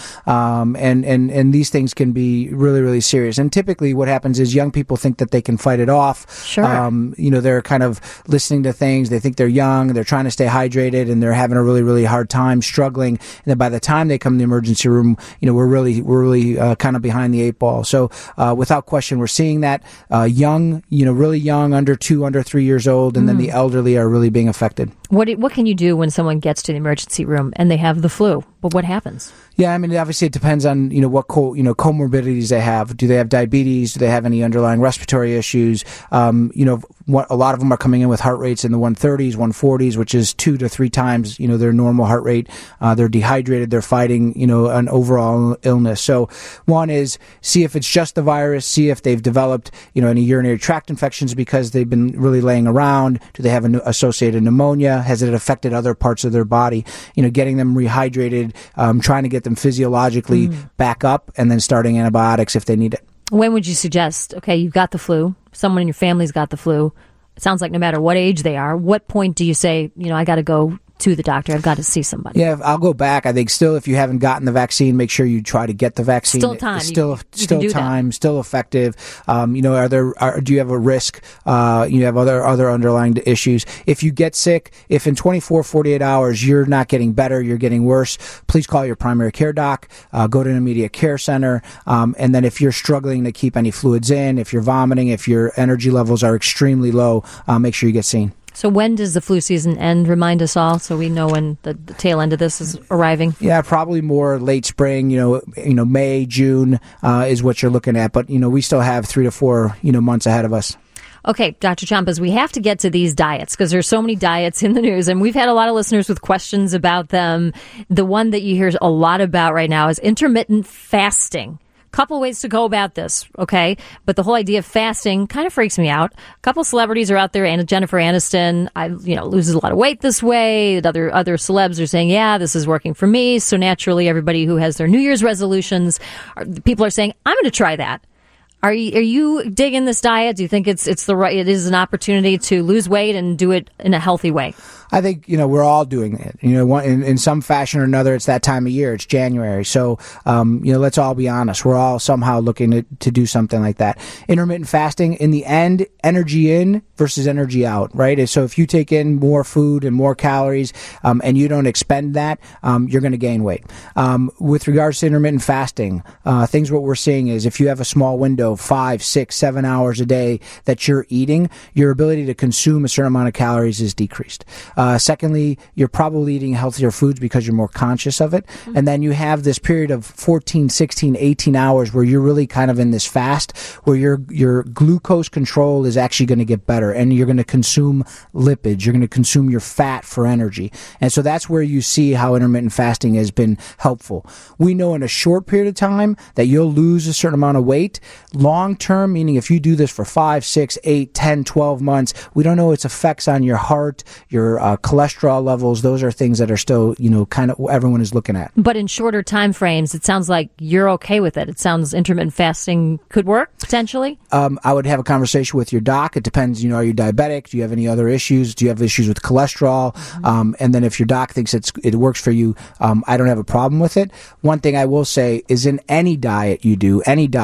and these things can be really, really serious. And typically, what happens is young people think that they can fight it off. Sure. They're kind of listening to things. They think they're young. They're trying to stay hydrated, and they're having a really, really hard time, struggling. And then by the time they come to the emergency room, we're really kind of behind the eight ball. So without question, we're seeing that young, really young, under 2, under 3 years old, and then the elderly are really being affected. What can you do when someone gets to the emergency room and they have the flu? But what happens? Yeah, I mean, obviously it depends on, what comorbidities they have. Do they have diabetes? Do they have any underlying respiratory issues? A lot of them are coming in with heart rates in the 130s, 140s, which is 2 to 3 times, their normal heart rate. They're dehydrated. They're fighting, an overall illness. So one is see if it's just the virus, see if they've developed, any urinary tract infections because they've been really laying around. Do they have an associated pneumonia? Has it affected other parts of their body? Getting them rehydrated, trying to get them physiologically back up, and then starting antibiotics if they need it. When would you suggest, okay, you've got the flu, someone in your family's got the flu, it sounds like no matter what age they are, what point do you say, I got to go to the doctor, I've got to see somebody? Yeah, I'll go back. I think still, if you haven't gotten the vaccine, make sure you try to get the vaccine. Still time. Still time. That. Still effective. Do you have a risk? You have other underlying issues. If you get sick, if in 24, 48 hours you're not getting better, you're getting worse, please call your primary care doc. Go to an immediate care center. And then if you're struggling to keep any fluids in, if you're vomiting, if your energy levels are extremely low, make sure you get seen. So when does the flu season end? Remind us all so we know when the tail end of this is arriving. Yeah, probably more late spring, May, June is what you're looking at. But, we still have 3 to 4, months ahead of us. Okay, Dr. Champas, we have to get to these diets because there's so many diets in the news, and we've had a lot of listeners with questions about them. The one that you hear a lot about right now is intermittent fasting. Couple ways to go about this, okay? But the whole idea of fasting kind of freaks me out. A couple celebrities are out there, and Jennifer Aniston, loses a lot of weight this way. Other celebs are saying, yeah, this is working for me. So naturally, everybody who has their New Year's resolutions, people are saying, I'm going to try that. Are you digging this diet? Do you think it is an opportunity to lose weight and do it in a healthy way? I think, we're all doing it. In some fashion or another, it's that time of year. It's January. So, let's all be honest. We're all somehow looking to do something like that. Intermittent fasting, in the end, energy in versus energy out, right? So if you take in more food and more calories, and you don't expend that, you're going to gain weight. With regards to intermittent fasting, what we're seeing is if you have a small window window, 5, 6, 7 hours a day that you're eating, your ability to consume a certain amount of calories is decreased. Secondly, you're probably eating healthier foods because you're more conscious of it. Mm-hmm. And then you have this period of 14, 16, 18 hours where you're really kind of in this fast, where your glucose control is actually going to get better, and you're going to consume lipids. You're going to consume your fat for energy. And so that's where you see how intermittent fasting has been helpful. We know in a short period of time that you'll lose a certain amount of weight. Long term, meaning if you do this for 5, 6, 8, 10, 12 months, we don't know its effects on your heart, your cholesterol levels. Those are things that are still, kind of everyone is looking at. But in shorter time frames, it sounds like you're okay with it. It sounds intermittent fasting could work, potentially? I would have a conversation with your doc. It depends, are you diabetic? Do you have any other issues? Do you have issues with cholesterol? Mm-hmm. And then if your doc thinks it works for you, I don't have a problem with it. One thing I will say is in any diet you do,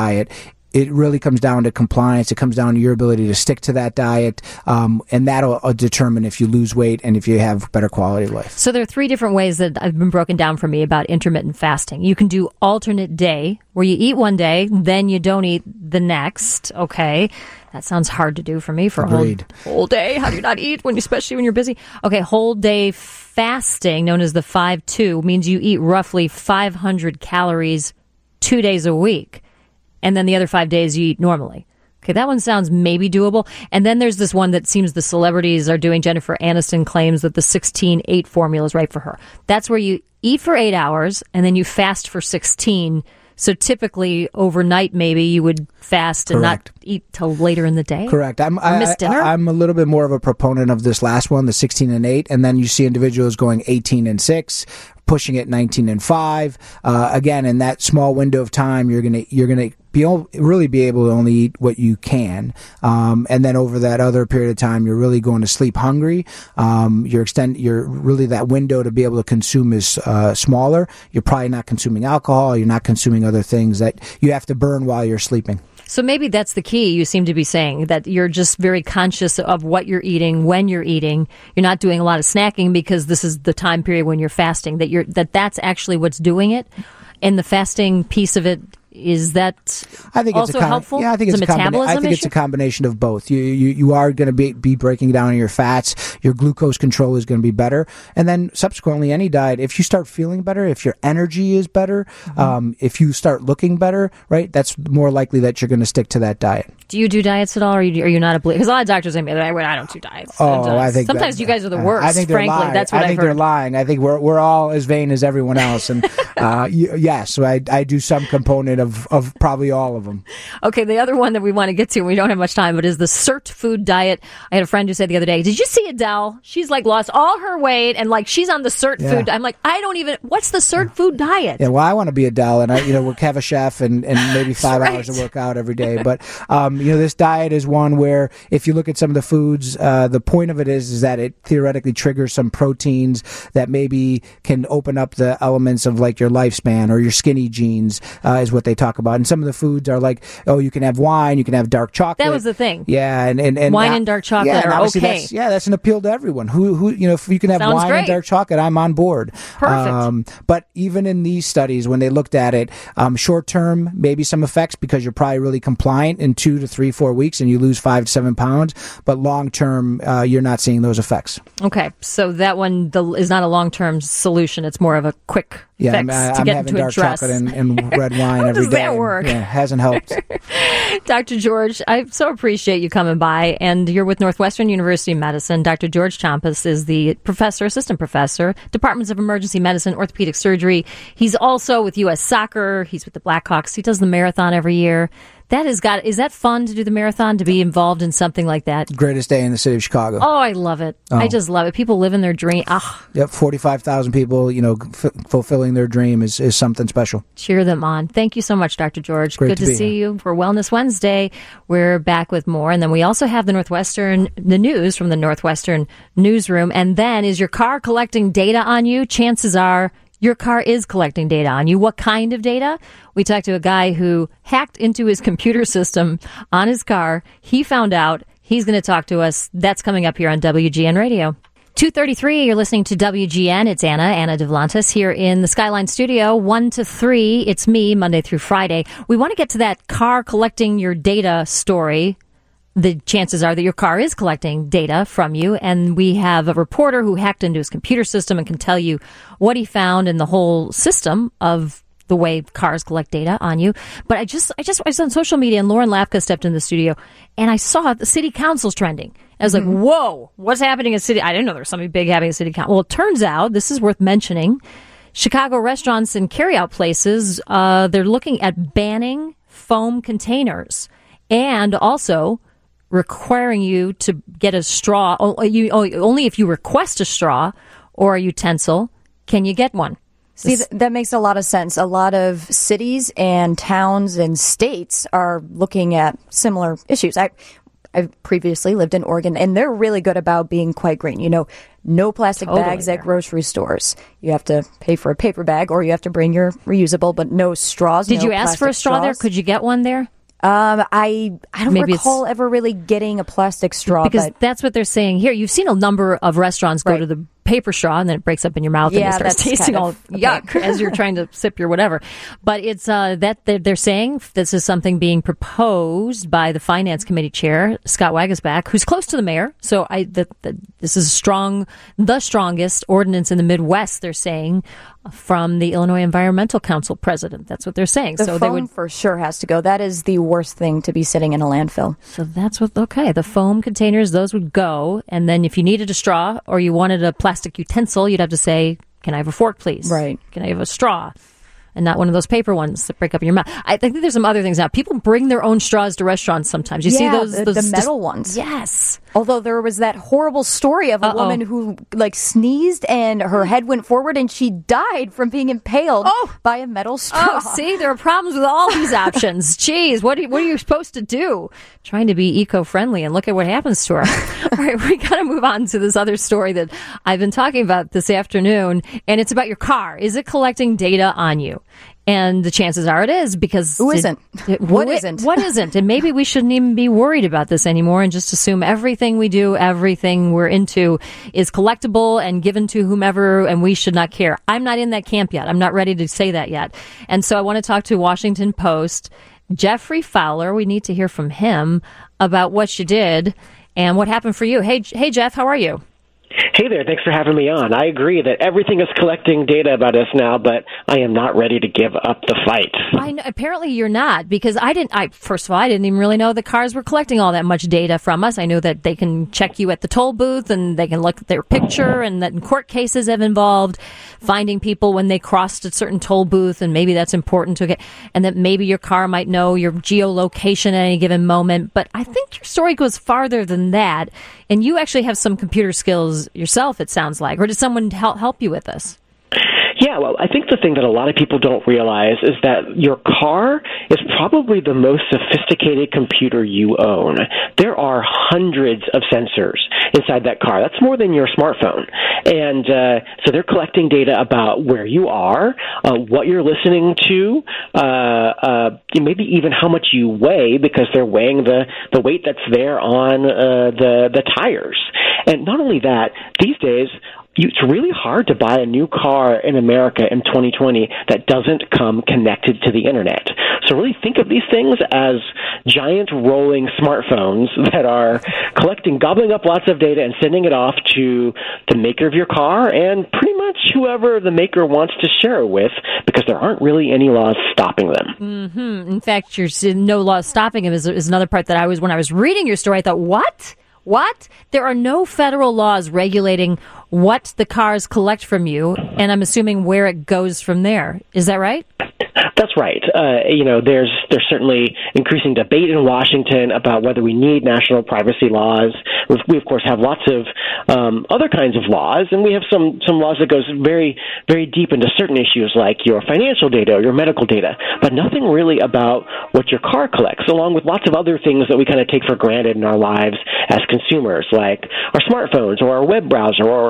it really comes down to compliance. It comes down to your ability to stick to that diet, and that'll determine if you lose weight and if you have better quality of life. So there are 3 different ways that have been broken down for me about intermittent fasting. You can do alternate day, where you eat one day, then you don't eat the next. Okay, that sounds hard to do for me for a whole day. How do you not eat, especially when you're busy? Okay, whole day fasting, known as the 5-2, means you eat roughly 500 calories 2 days a week. And then the other 5 days you eat normally. Okay, that one sounds maybe doable. And then there's this one that seems the celebrities are doing. Jennifer Aniston claims that the 16-8 formula is right for her. That's where you eat for 8 hours and then you fast for 16. So typically overnight maybe you would fast and not eat till later in the day. Correct. Miss dinner? I'm a little bit more of a proponent of this last one, the 16 and 8, and then you see individuals going 18 and 6. Pushing it 19 and 5. Again, in that small window of time, you're gonna really be able to only eat what you can. And then over that other period of time, you're really going to sleep hungry. You're really that window to be able to consume is smaller. You're probably not consuming alcohol. You're not consuming other things that you have to burn while you're sleeping. So maybe that's the key. You seem to be saying that you're just very conscious of what you're eating, when you're eating. You're not doing a lot of snacking because this is the time period when you're fasting. That's actually what's doing it. And the fasting piece of it, is that also helpful? Yeah, I think it's a combination of both. You are going to be breaking down your fats. Your glucose control is going to be better, and then subsequently, any diet. If you start feeling better, if your energy is better, if you start looking better, right, that's more likely that you're going to stick to that diet. Do you do diets at all, or are you not a believer? Because a lot of doctors say, I don't do diets. I think sometimes you guys are the worst. I think they're frankly, lying. That's what I think I've heard. They're lying. I think we're all as vain as everyone else, and yes, so I do some component of probably all of them. Okay, the other one that we want to get to, and we don't have much time, but is the CERT food diet. I had a friend who said the other day, did you see Adele? She's lost all her weight, and she's on the CERT food. I'm what's the CERT food diet? Yeah, well, I want to be Adele, and we'll have a chef and maybe 5 hours to work out every day. But this diet is one where if you look at some of the foods, the point of it is that it theoretically triggers some proteins that maybe can open up the elements of your lifespan or your skinny jeans, is what they talk about. And some of the foods are you can have wine, you can have dark chocolate. That was the thing. Yeah, and wine and dark chocolate are okay. That's an appeal to everyone. Who if you can have wine and dark chocolate, I'm on board. Perfect. But even in these studies, when they looked at it, short term, maybe some effects because you're probably really compliant in 2 to 3, 4 weeks and you lose 5 to 7 pounds. But long term, you're not seeing those effects. Okay, so that one is not a long term solution. It's more of a quick fix to get having into dark chocolate and red wine every day. How does that work? Yeah, it hasn't helped. Dr. George, I so appreciate you coming by, and you're with Northwestern University Medicine. Dr. George Champas is the assistant professor, Departments of Emergency Medicine, Orthopedic Surgery. He's also with U.S. Soccer. He's with the Blackhawks. He does the marathon every year. Is that fun to do the marathon, to be involved in something like that? Greatest day in the city of Chicago. Oh, I love it. I just love it. People live in their dream. Yep, 45,000 people, fulfilling their dream is something special. Cheer them on. Thank you so much, Dr. George. Great Good to see you for Wellness Wednesday. We're back with more. And then we also have the news from the Northwestern newsroom. And then, is your car collecting data on you? Chances are your car is collecting data on you. What kind of data? We talked to a guy who hacked into his computer system on his car. He found out. He's going to talk to us. That's coming up here on WGN Radio. 2:33, you're listening to WGN. It's Anna Duvlantis here in the Skyline studio, 1 to 3. It's me, Monday through Friday. We want to get to that car collecting your data story. The chances are that your car is collecting data from you, and we have a reporter who hacked into his computer system and can tell you what he found in the whole system of the way cars collect data on you. But I was on social media, and Lauren Lapka stepped in the studio, and I saw the city council's trending. I was like, whoa, what's happening in city? I didn't know there was something big happening in city council. Well, it turns out, this is worth mentioning, Chicago restaurants and carryout places, they're looking at banning foam containers and also requiring you to get a straw. Only if you request a straw or a utensil can you get one. See, that makes a lot of sense. A lot of cities and towns and states are looking at similar issues. I've previously lived in Oregon, and they're really good about being quite green. You know, no plastic bags at grocery stores. You have to pay for a paper bag, or you have to bring your reusable, but no straws. Did you ask for a straw there? Could you get one there? I don't recall ever really getting a plastic straw. Because that's what they're saying here. You've seen a number of restaurants go to the paper straw, and then it breaks up in your mouth, and you start tasting all yuck as you're trying to sip your whatever. But it's that they're saying this is something being proposed by the Finance Committee Chair, Scott Waguespack, who's close to the mayor. So this is the strongest ordinance in the Midwest, they're saying, from the Illinois Environmental Council president. That's what they're saying. The foam for sure has to go. That is the worst thing to be sitting in a landfill. So that's the foam containers, those would go. And then if you needed a straw or you wanted a plastic utensil, you'd have to say, can I have a fork, please? Right. Can I have a straw? And not one of those paper ones that break up in your mouth. I think there's some other things now. People bring their own straws to restaurants sometimes. You see those the metal ones. Yes. Although there was that horrible story of a woman who sneezed and her head went forward and she died from being impaled by a metal straw. Oh, see, there are problems with all these options. Jeez, what are you supposed to do? Trying to be eco-friendly, and look at what happens to her. All right, we got to move on to this other story that I've been talking about this afternoon, and it's about your car. Is it collecting data on you? And the chances are it is, because... Who isn't? What isn't? What isn't? And maybe we shouldn't even be worried about this anymore and just assume everything we do, everything we're into is collectible and given to whomever, and we should not care. I'm not in that camp yet. I'm not ready to say that yet. And so I want to talk to Washington Post, Jeffrey Fowler. We need to hear from him about what you did and what happened for you. Hey, Jeff, how are you? Hey there, thanks for having me on. I agree that everything is collecting data about us now, but I am not ready to give up the fight. I know, apparently you're not, because first of all, I didn't even really know the cars were collecting all that much data from us. I know that they can check you at the toll booth and they can look at their picture, and that court cases have involved finding people when they crossed a certain toll booth, and maybe that's important to get, and that maybe your car might know your geolocation at any given moment. But I think your story goes farther than that, and you actually have some computer skills yourself, it sounds like. Or did someone help you with this? Yeah, well, I think the thing that a lot of people don't realize is that your car is probably the most sophisticated computer you own. There are hundreds of sensors inside that car. That's more than your smartphone. And so they're collecting data about where you are, what you're listening to, maybe even how much you weigh, because they're weighing the weight that's there on the tires. And not only that, these days, it's really hard to buy a new car in America in 2020 that doesn't come connected to the internet. So really think of these things as giant rolling smartphones that are gobbling up lots of data and sending it off to the maker of your car and pretty much whoever the maker wants to share it with, because there aren't really any laws stopping them. Mm-hmm. In fact, no laws stopping them is another part that when I was reading your story, I thought, what? What? There are no federal laws regulating what the cars collect from you, and I'm assuming where it goes from there. Is that right? That's right. There's certainly increasing debate in Washington about whether we need national privacy laws. We of course have lots of other kinds of laws, and we have some laws that goes very, very deep into certain issues like your financial data or your medical data, but nothing really about what your car collects, along with lots of other things that we kind of take for granted in our lives as consumers, like our smartphones or our web browser or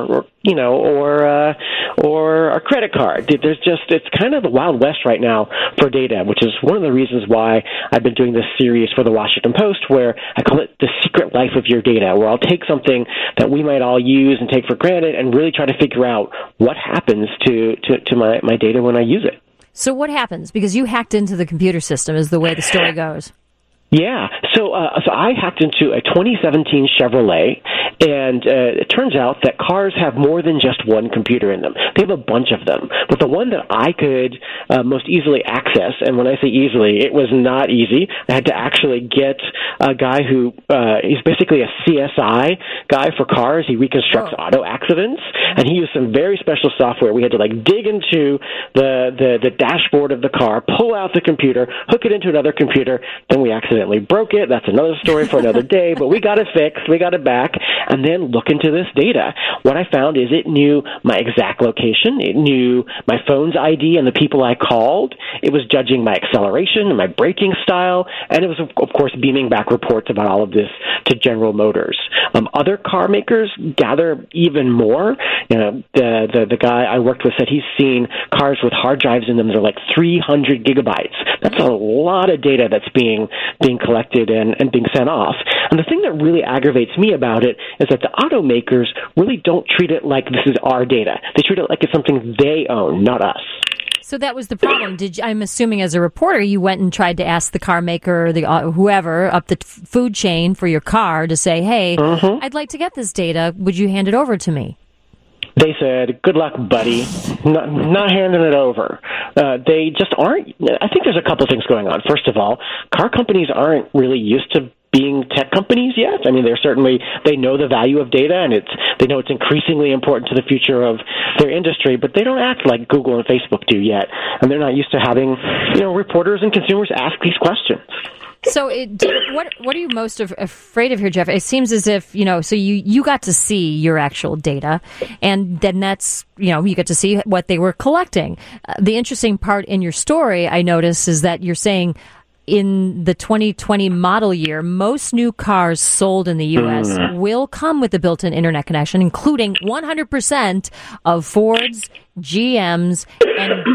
or a credit card. It's kind of the Wild West right now for data, which is one of the reasons why I've been doing this series for the Washington Post, where I call it The Secret Life of Your Data, where I'll take something that we might all use and take for granted and really try to figure out what happens to my data when I use it. So what happens? Because you hacked into the computer system is the way the story goes. Yeah, so I hacked into a 2017 Chevrolet, and it turns out that cars have more than just one computer in them. They have a bunch of them, but the one that I could most easily access, and when I say easily, it was not easy. I had to actually get a guy who he's basically a CSI guy for cars. He reconstructs auto accidents, and he used some very special software. We had to dig into the dashboard of the car, pull out the computer, hook it into another computer, then we accidentally broke it. That's another story for another day, but we got it fixed. We got it back, and then look into this data. What I found is it knew my exact location. It knew my phone's ID and the people I called. It was judging my acceleration and my braking style, and it was, of course, beaming back reports about all of this to General Motors. Other car makers gather even more. The guy I worked with said he's seen cars with hard drives in them that are 300 gigabytes. That's a lot of data that's being collected and being sent off. And the thing that really aggravates me about it is that the automakers really don't treat it like this is our data. They treat it like it's something they own, not us. So that was the problem. I'm assuming as a reporter, you went and tried to ask the car maker, whoever up the food chain for your car to say, hey, I'd like to get this data. Would you hand it over to me? They said, good luck, buddy. Not handing it over. They just aren't. I think there's a couple things going on. First of all, car companies aren't really used to being tech companies yet. I mean, they know the value of data, and they know it's increasingly important to the future of their industry, but they don't act like Google and Facebook do yet. And they're not used to having, reporters and consumers ask these questions. So what are you most afraid of here, Jeff? It seems as if, so you got to see your actual data, and then that's, you get to see what they were collecting. The interesting part in your story, I noticed, is that you're saying in the 2020 model year, most new cars sold in the U.S. will come with a built-in internet connection, including 100% of Fords, GMs, and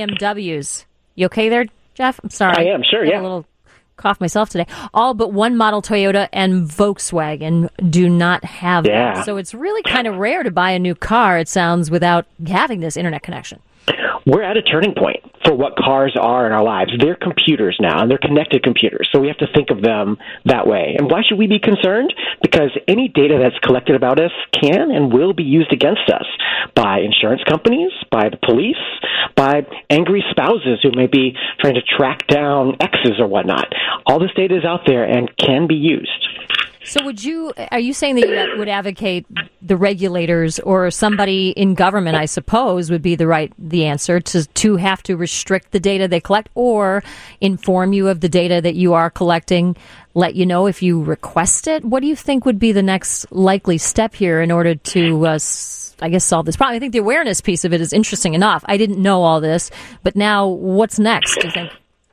BMWs. You okay there, Jeff? I'm sorry. I am, sure, yeah. A little cough myself today. All but one model Toyota and Volkswagen do not have that. So it's really kind of rare to buy a new car, it sounds, without having this internet connection. We're at a turning point for what cars are in our lives. They're computers now, and they're connected computers, so we have to think of them that way. And why should we be concerned? Because any data that's collected about us can and will be used against us by insurance companies, by the police, by angry spouses who may be trying to track down exes or whatnot. All this data is out there and can be used. So are you saying that you would advocate the regulators or somebody in government, I suppose, would be the answer to have to restrict the data they collect or inform you of the data that you are collecting, let you know if you request it? What do you think would be the next likely step here in order to, solve this problem? I think the awareness piece of it is interesting enough. I didn't know all this, but now what's next, do you think?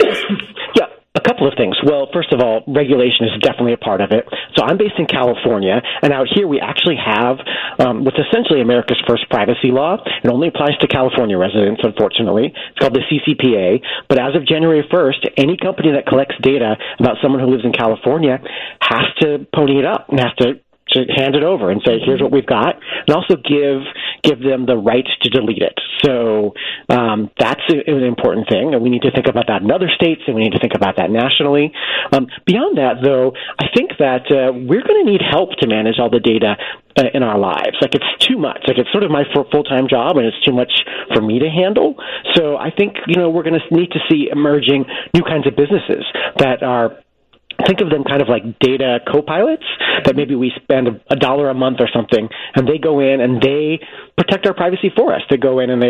Yeah. A couple of things. Well, first of all, regulation is definitely a part of it. So I'm based in California, and out here we actually have what's essentially America's first privacy law. It only applies to California residents, unfortunately. It's called the CCPA. But as of January 1st, any company that collects data about someone who lives in California has to pony it up and has to hand it over and say, here's what we've got, and also give them the right to delete it. So that's an important thing, and we need to think about that in other states, and we need to think about that nationally. Beyond that, though, I think that we're going to need help to manage all the data in our lives. It's too much. It's sort of my full-time job, and it's too much for me to handle. So I think, we're going to need to see emerging new kinds of businesses that are, think of them kind of like data co-pilots that maybe we spend $1 a month or something, and they go in and they protect our privacy for us. They go in and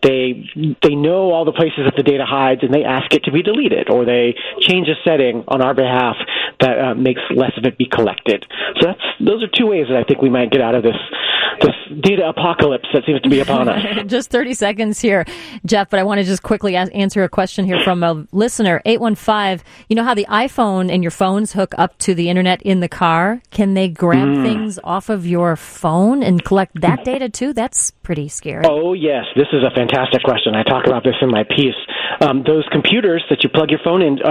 they know all the places that the data hides, and they ask it to be deleted, or they change a setting on our behalf that makes less of it be collected. So those are two ways that I think we might get out of this data apocalypse that seems to be upon us. Just 30 seconds here, Jeff, but I want to just quickly answer a question here from a listener, 815. You know how the iPhone and your phones hook up to the internet in the car? can they grab things off of your phone and collect that data too? That's pretty scary. Oh, yes. This is a fantastic question. I talk about this in my piece. Those computers that you plug your phone in,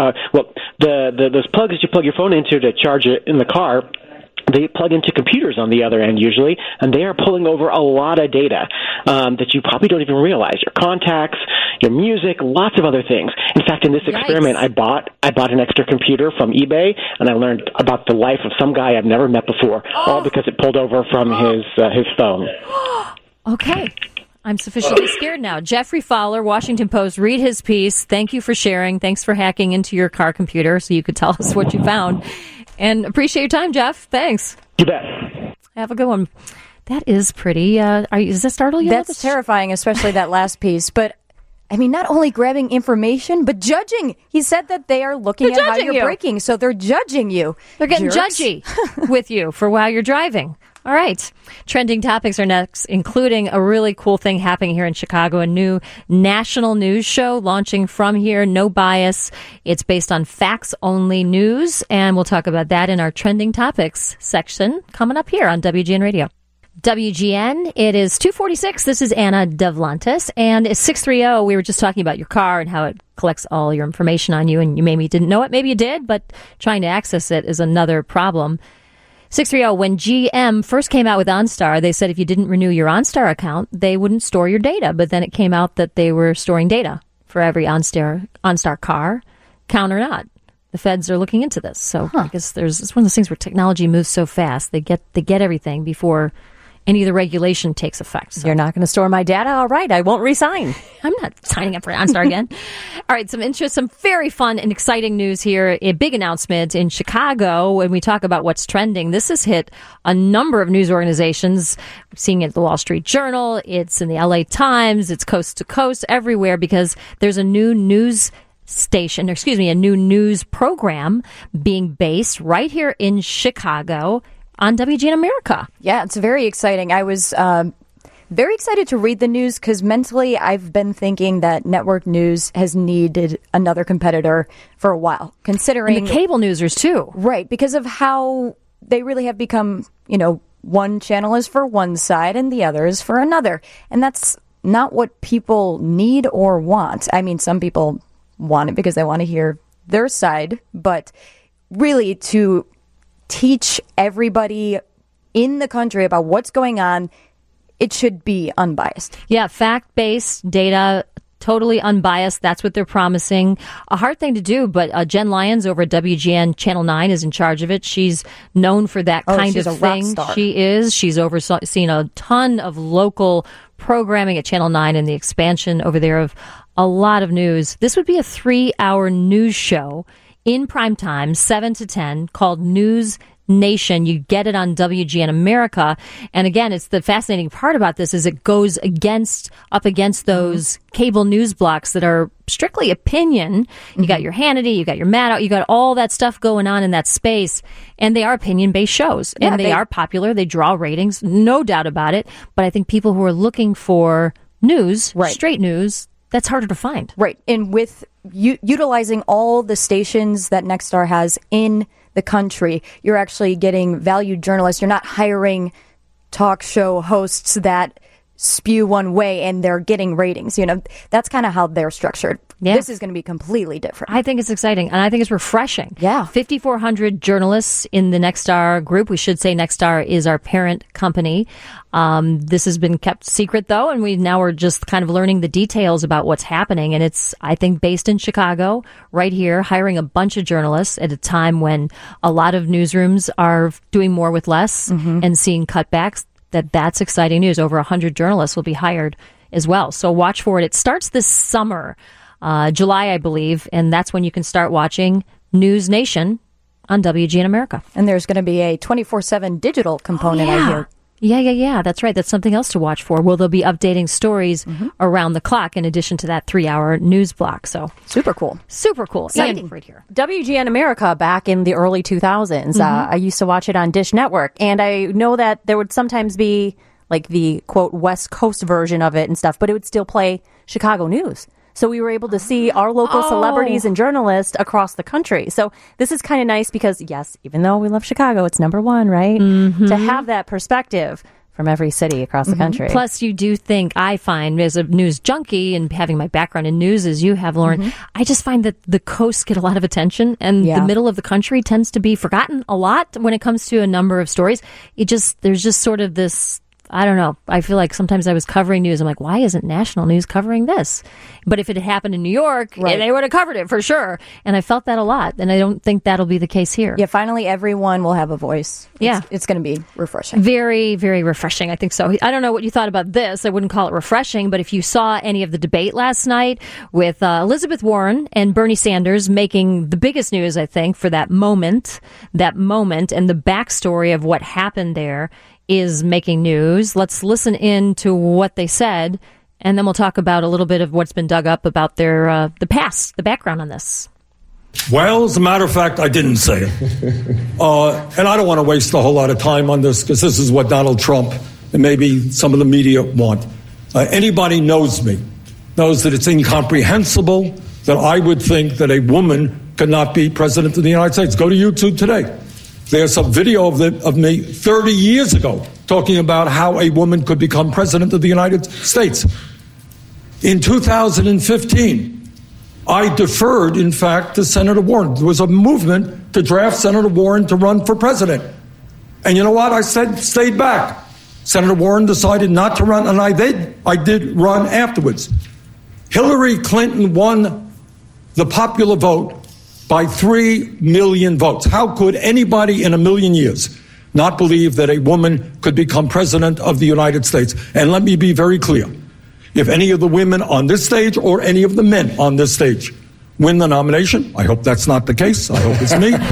those plugs that you plug your phone into to charge it in the car, they plug into computers on the other end usually, and they are pulling over a lot of data that you probably don't even realize. Your contacts, your music, lots of other things. In fact, in this experiment, I bought an extra computer from eBay, and I learned about the life of some guy I've never met before, all because it pulled over from his phone. Okay. I'm sufficiently scared now. Jeffrey Fowler, Washington Post, read his piece. Thank you for sharing. Thanks for hacking into your car computer so you could tell us what you found. And appreciate your time, Jeff. Thanks. You bet. Have a good one. That is pretty. Does that startle you? That's terrifying, especially that last piece. But, I mean, not only grabbing information, but judging. He said that they are looking at how you're braking, so they're judging you. They're getting Jerks. judgy with you for while you're driving. All right. Trending topics are next, including a really cool thing happening here in Chicago, a new national news show launching from here, No Bias. It's based on facts-only news, and we'll talk about that in our trending topics section coming up here on WGN Radio. WGN, it is 2:46. This is Anna Devlantis, and it's 630. We were just talking about your car and how it collects all your information on you, and you maybe didn't know it, maybe you did, but trying to access it is another problem. 630, when GM first came out with OnStar, they said if you didn't renew your OnStar account, they wouldn't store your data. But then it came out that they were storing data for every OnStar car, count or not. The feds are looking into this. So I guess it's one of those things where technology moves so fast. They get everything before any of the regulation takes effect. So. You're not going to store my data? All right, I won't resign. I'm not signing up for OnStar again. All right, some very fun and exciting news here. A big announcement in Chicago when we talk about what's trending. This has hit a number of news organizations. We're seeing it at the Wall Street Journal. It's in the LA Times. It's coast to coast everywhere because there's a new news a new news program being based right here in Chicago on WGN America. Yeah, it's very exciting. I was very excited to read the news because mentally I've been thinking that network news has needed another competitor for a while, considering... And the cable newsers, too. Right, because of how they really have become, one channel is for one side and the other is for another. And that's not what people need or want. I mean, some people want it because they want to hear their side, but really to teach everybody in the country about what's going on, it should be unbiased. Yeah, fact-based data, totally unbiased. That's what they're promising. A hard thing to do, but Jen Lyons over at WGN Channel 9 is in charge of it. She's known for that kind of thing. Rock star. She is. She's overseen a ton of local programming at Channel 9 and the expansion over there of a lot of news. This would be a 3-hour news show in prime time, 7 to 10, called News Nation. You get it on WGN America. And again, it's the fascinating part about this is it goes up against those cable news blocks that are strictly opinion. You got your Hannity, you got your Maddow, you got all that stuff going on in that space. And they are opinion-based shows. Yeah, and they are popular. They draw ratings, no doubt about it. But I think people who are looking for news, straight news, that's harder to find. Right. And with utilizing all the stations that Nexstar has in the country, you're actually getting valued journalists. You're not hiring talk show hosts that spew one way and they're getting ratings. That's kind of how they're structured. Yeah. This is going to be completely different. I think it's exciting, and I think it's refreshing. Yeah. 5,400 journalists in the Nexstar group. We should say Nexstar is our parent company. This has been kept secret, though, and we're just kind of learning the details about what's happening. And it's, I think, based in Chicago, right here, hiring a bunch of journalists at a time when a lot of newsrooms are doing more with less and seeing cutbacks. That's exciting news. Over 100 journalists will be hired as well. So watch for it. It starts this summer. July, I believe, and that's when you can start watching News Nation on WGN America. And there's going to be a 24/7 digital component, I hear. Yeah. That's right. That's something else to watch for. Well, they'll be updating stories around the clock in addition to that 3-hour news block. So super cool. Exciting. Right here. WGN America back in the early 2000s. I used to watch it on Dish Network, and I know that there would sometimes be like the quote West Coast version of it and stuff, but it would still play Chicago news. So we were able to see our local celebrities and journalists across the country. So this is kind of nice because, yes, even though we love Chicago, it's number one, right? To have that perspective from every city across the country. Plus, you do think, I find, as a news junkie and having my background in news as you have, Lauren, I just find that the coasts get a lot of attention and the middle of the country tends to be forgotten a lot when it comes to a number of stories. There's just sort of this, I don't know. I feel like sometimes I was covering news. I'm like, why isn't national news covering this? But if it had happened in New York, they would have covered it for sure. And I felt that a lot. And I don't think that'll be the case here. Yeah, finally everyone will have a voice. It's going to be refreshing. Very, very refreshing. I think so. I don't know what you thought about this. I wouldn't call it refreshing, but if you saw any of the debate last night with Elizabeth Warren and Bernie Sanders making the biggest news, I think, for that moment, and the backstory of what happened there is making news. Let's listen in to what they said, and then we'll talk about a little bit of what's been dug up about their the past, the background on this. Well, as a matter of fact, I didn't say it. And I don't want to waste a whole lot of time on this because this is what Donald Trump and maybe some of the media want. Anybody knows me, knows that it's incomprehensible that I would think that a woman could not be president of the United States. Go to YouTube today. There's a video of me 30 years ago talking about how a woman could become president of the United States. In 2015, I deferred, in fact, to Senator Warren. There was a movement to draft Senator Warren to run for president. And you know what? I stayed back. Senator Warren decided not to run, and I did run afterwards. Hillary Clinton won the popular vote by 3 million votes. How could anybody in a million years not believe that a woman could become president of the United States? And let me be very clear. If any of the women on this stage or any of the men on this stage win the nomination, I hope that's not the case. I hope it's me.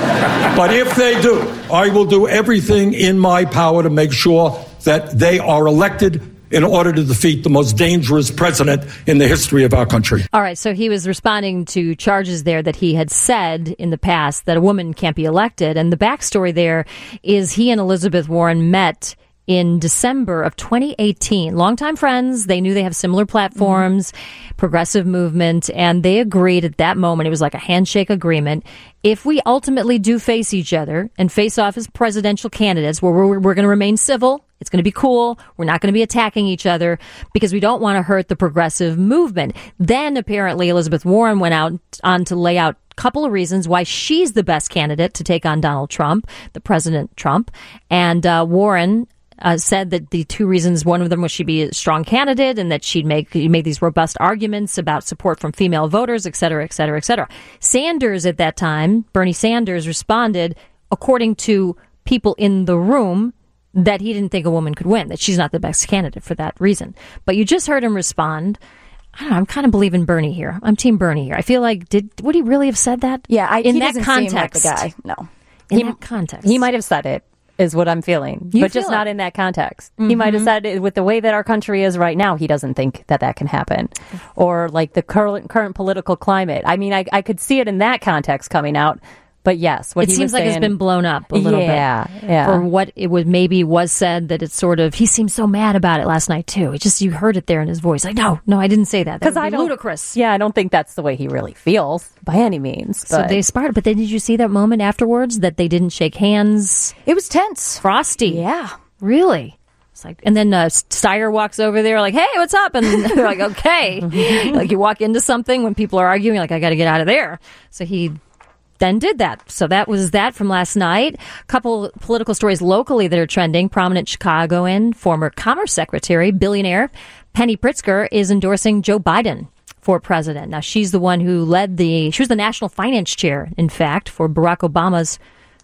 But if they do, I will do everything in my power to make sure that they are elected in order to defeat the most dangerous president in the history of our country. All right, so he was responding to charges there that he had said in the past that a woman can't be elected. And the backstory there is he and Elizabeth Warren met in December of 2018. Longtime friends. They knew they have similar platforms, progressive movement, and they agreed at that moment. It was like a handshake agreement. If we ultimately do face each other and face off as presidential candidates, where we're going to remain civil, it's going to be cool. We're not going to be attacking each other because we don't want to hurt the progressive movement. Then apparently Elizabeth Warren went on to lay out a couple of reasons why she's the best candidate to take on Donald Trump, the President Trump. And Warren said that the two reasons, one of them was she'd be a strong candidate and that she'd make these robust arguments about support from female voters, et cetera, et cetera, et cetera. Sanders at that time, Bernie Sanders, responded, according to people in the room, that he didn't think a woman could win, that she's not the best candidate for that reason. But you just heard him respond. I don't know, I'm kind of believing Bernie here. I'm Team Bernie here. I feel like, would he really have said that? Yeah, in he that doesn't context. seem like the guy. No. In that context. He might have said it, is what I'm feeling, but just not in that context. He might have said it with the way that our country is right now. He doesn't think that can happen, or like the current political climate. I mean, I could see it in that context coming out. But yes, what it seems like it's been blown up a little bit. Yeah. For what it was said that it's sort of, he seemed so mad about it last night too. It just, you heard it there in his voice. Like, no, I didn't say that. That would be ludicrous. Yeah, I don't think that's the way he really feels by any means. So they sparred. But then did you see that moment afterwards that they didn't shake hands? It was tense. Frosty. Yeah. Really? It's like, and then Steyer walks over there like, hey, what's up? And they're like, okay. Like you walk into something when people are arguing, like, I got to get out of there. So he then did that. So that was that from last night. A couple political stories locally that are trending. Prominent Chicagoan, former Commerce Secretary, billionaire Penny Pritzker is endorsing Joe Biden for president. Now, she's the one who she was the national finance chair, in fact, for Barack Obama's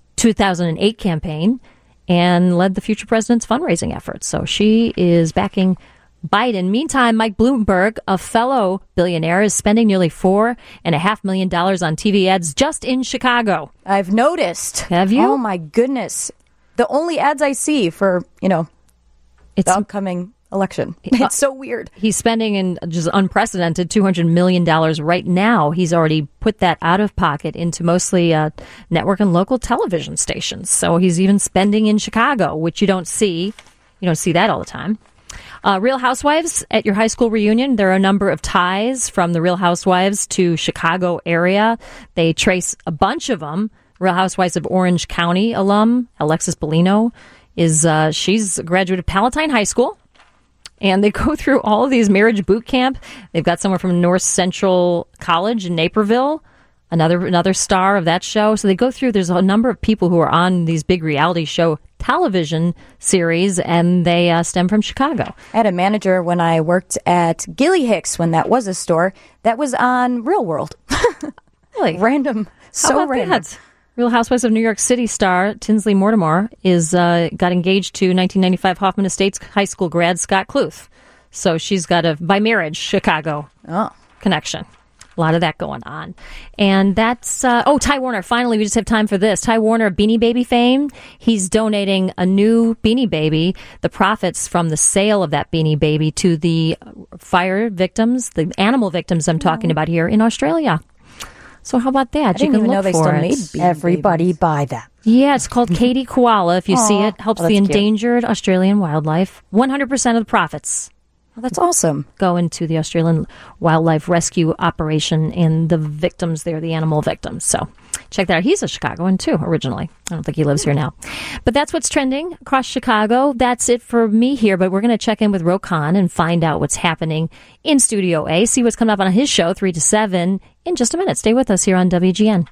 2008 campaign and led the future president's fundraising efforts. So she is backing Biden. Meantime, Mike Bloomberg, a fellow billionaire, is spending nearly $4.5 million on TV ads just in Chicago. I've noticed. Have you? Oh, my goodness. The only ads I see for, the upcoming election. It's so weird. He's spending in just unprecedented $200 million right now. He's already put that out of pocket into mostly network and local television stations. So he's even spending in Chicago, which you don't see. You don't see that all the time. Real Housewives at your high school reunion. There are a number of ties from the Real Housewives to Chicago area. They trace a bunch of them. Real Housewives of Orange County alum Alexis Bellino she's a graduate of Palatine High School. And they go through all of these marriage boot camp. They've got someone from North Central College in Naperville, another star of that show. So they go through, there's a number of people who are on these big reality show television series, and they stem from Chicago. I had a manager when I worked at Gilly Hicks, when that was a store, that was on Real World. Really? Random. So random. That? Real Housewives of New York City star Tinsley Mortimer got engaged to 1995 Hoffman Estates High School grad Scott Kluth. So she's got by marriage, Chicago connection. A lot of that going on. And that's, Ty Warner. Finally, we just have time for this. Ty Warner, Beanie Baby fame. He's donating a new Beanie Baby, the profits from the sale of that Beanie Baby, to the fire victims, the animal victims I'm talking about here in Australia. So how about that? I didn't even know they still made Beanie Everybody Babies. buy that. Yeah, it's called Katie Koala. If you see it, helps the endangered Australian wildlife. 100% of the profits. Well, that's awesome. Go into the Australian Wildlife Rescue Operation and the victims there, the animal victims. So check that out. He's a Chicagoan, too, originally. I don't think he lives here now. But that's what's trending across Chicago. That's it for me here. But we're going to check in with Ro Khan and find out what's happening in Studio A, see what's coming up on his show, 3 to 7, in just a minute. Stay with us here on WGN.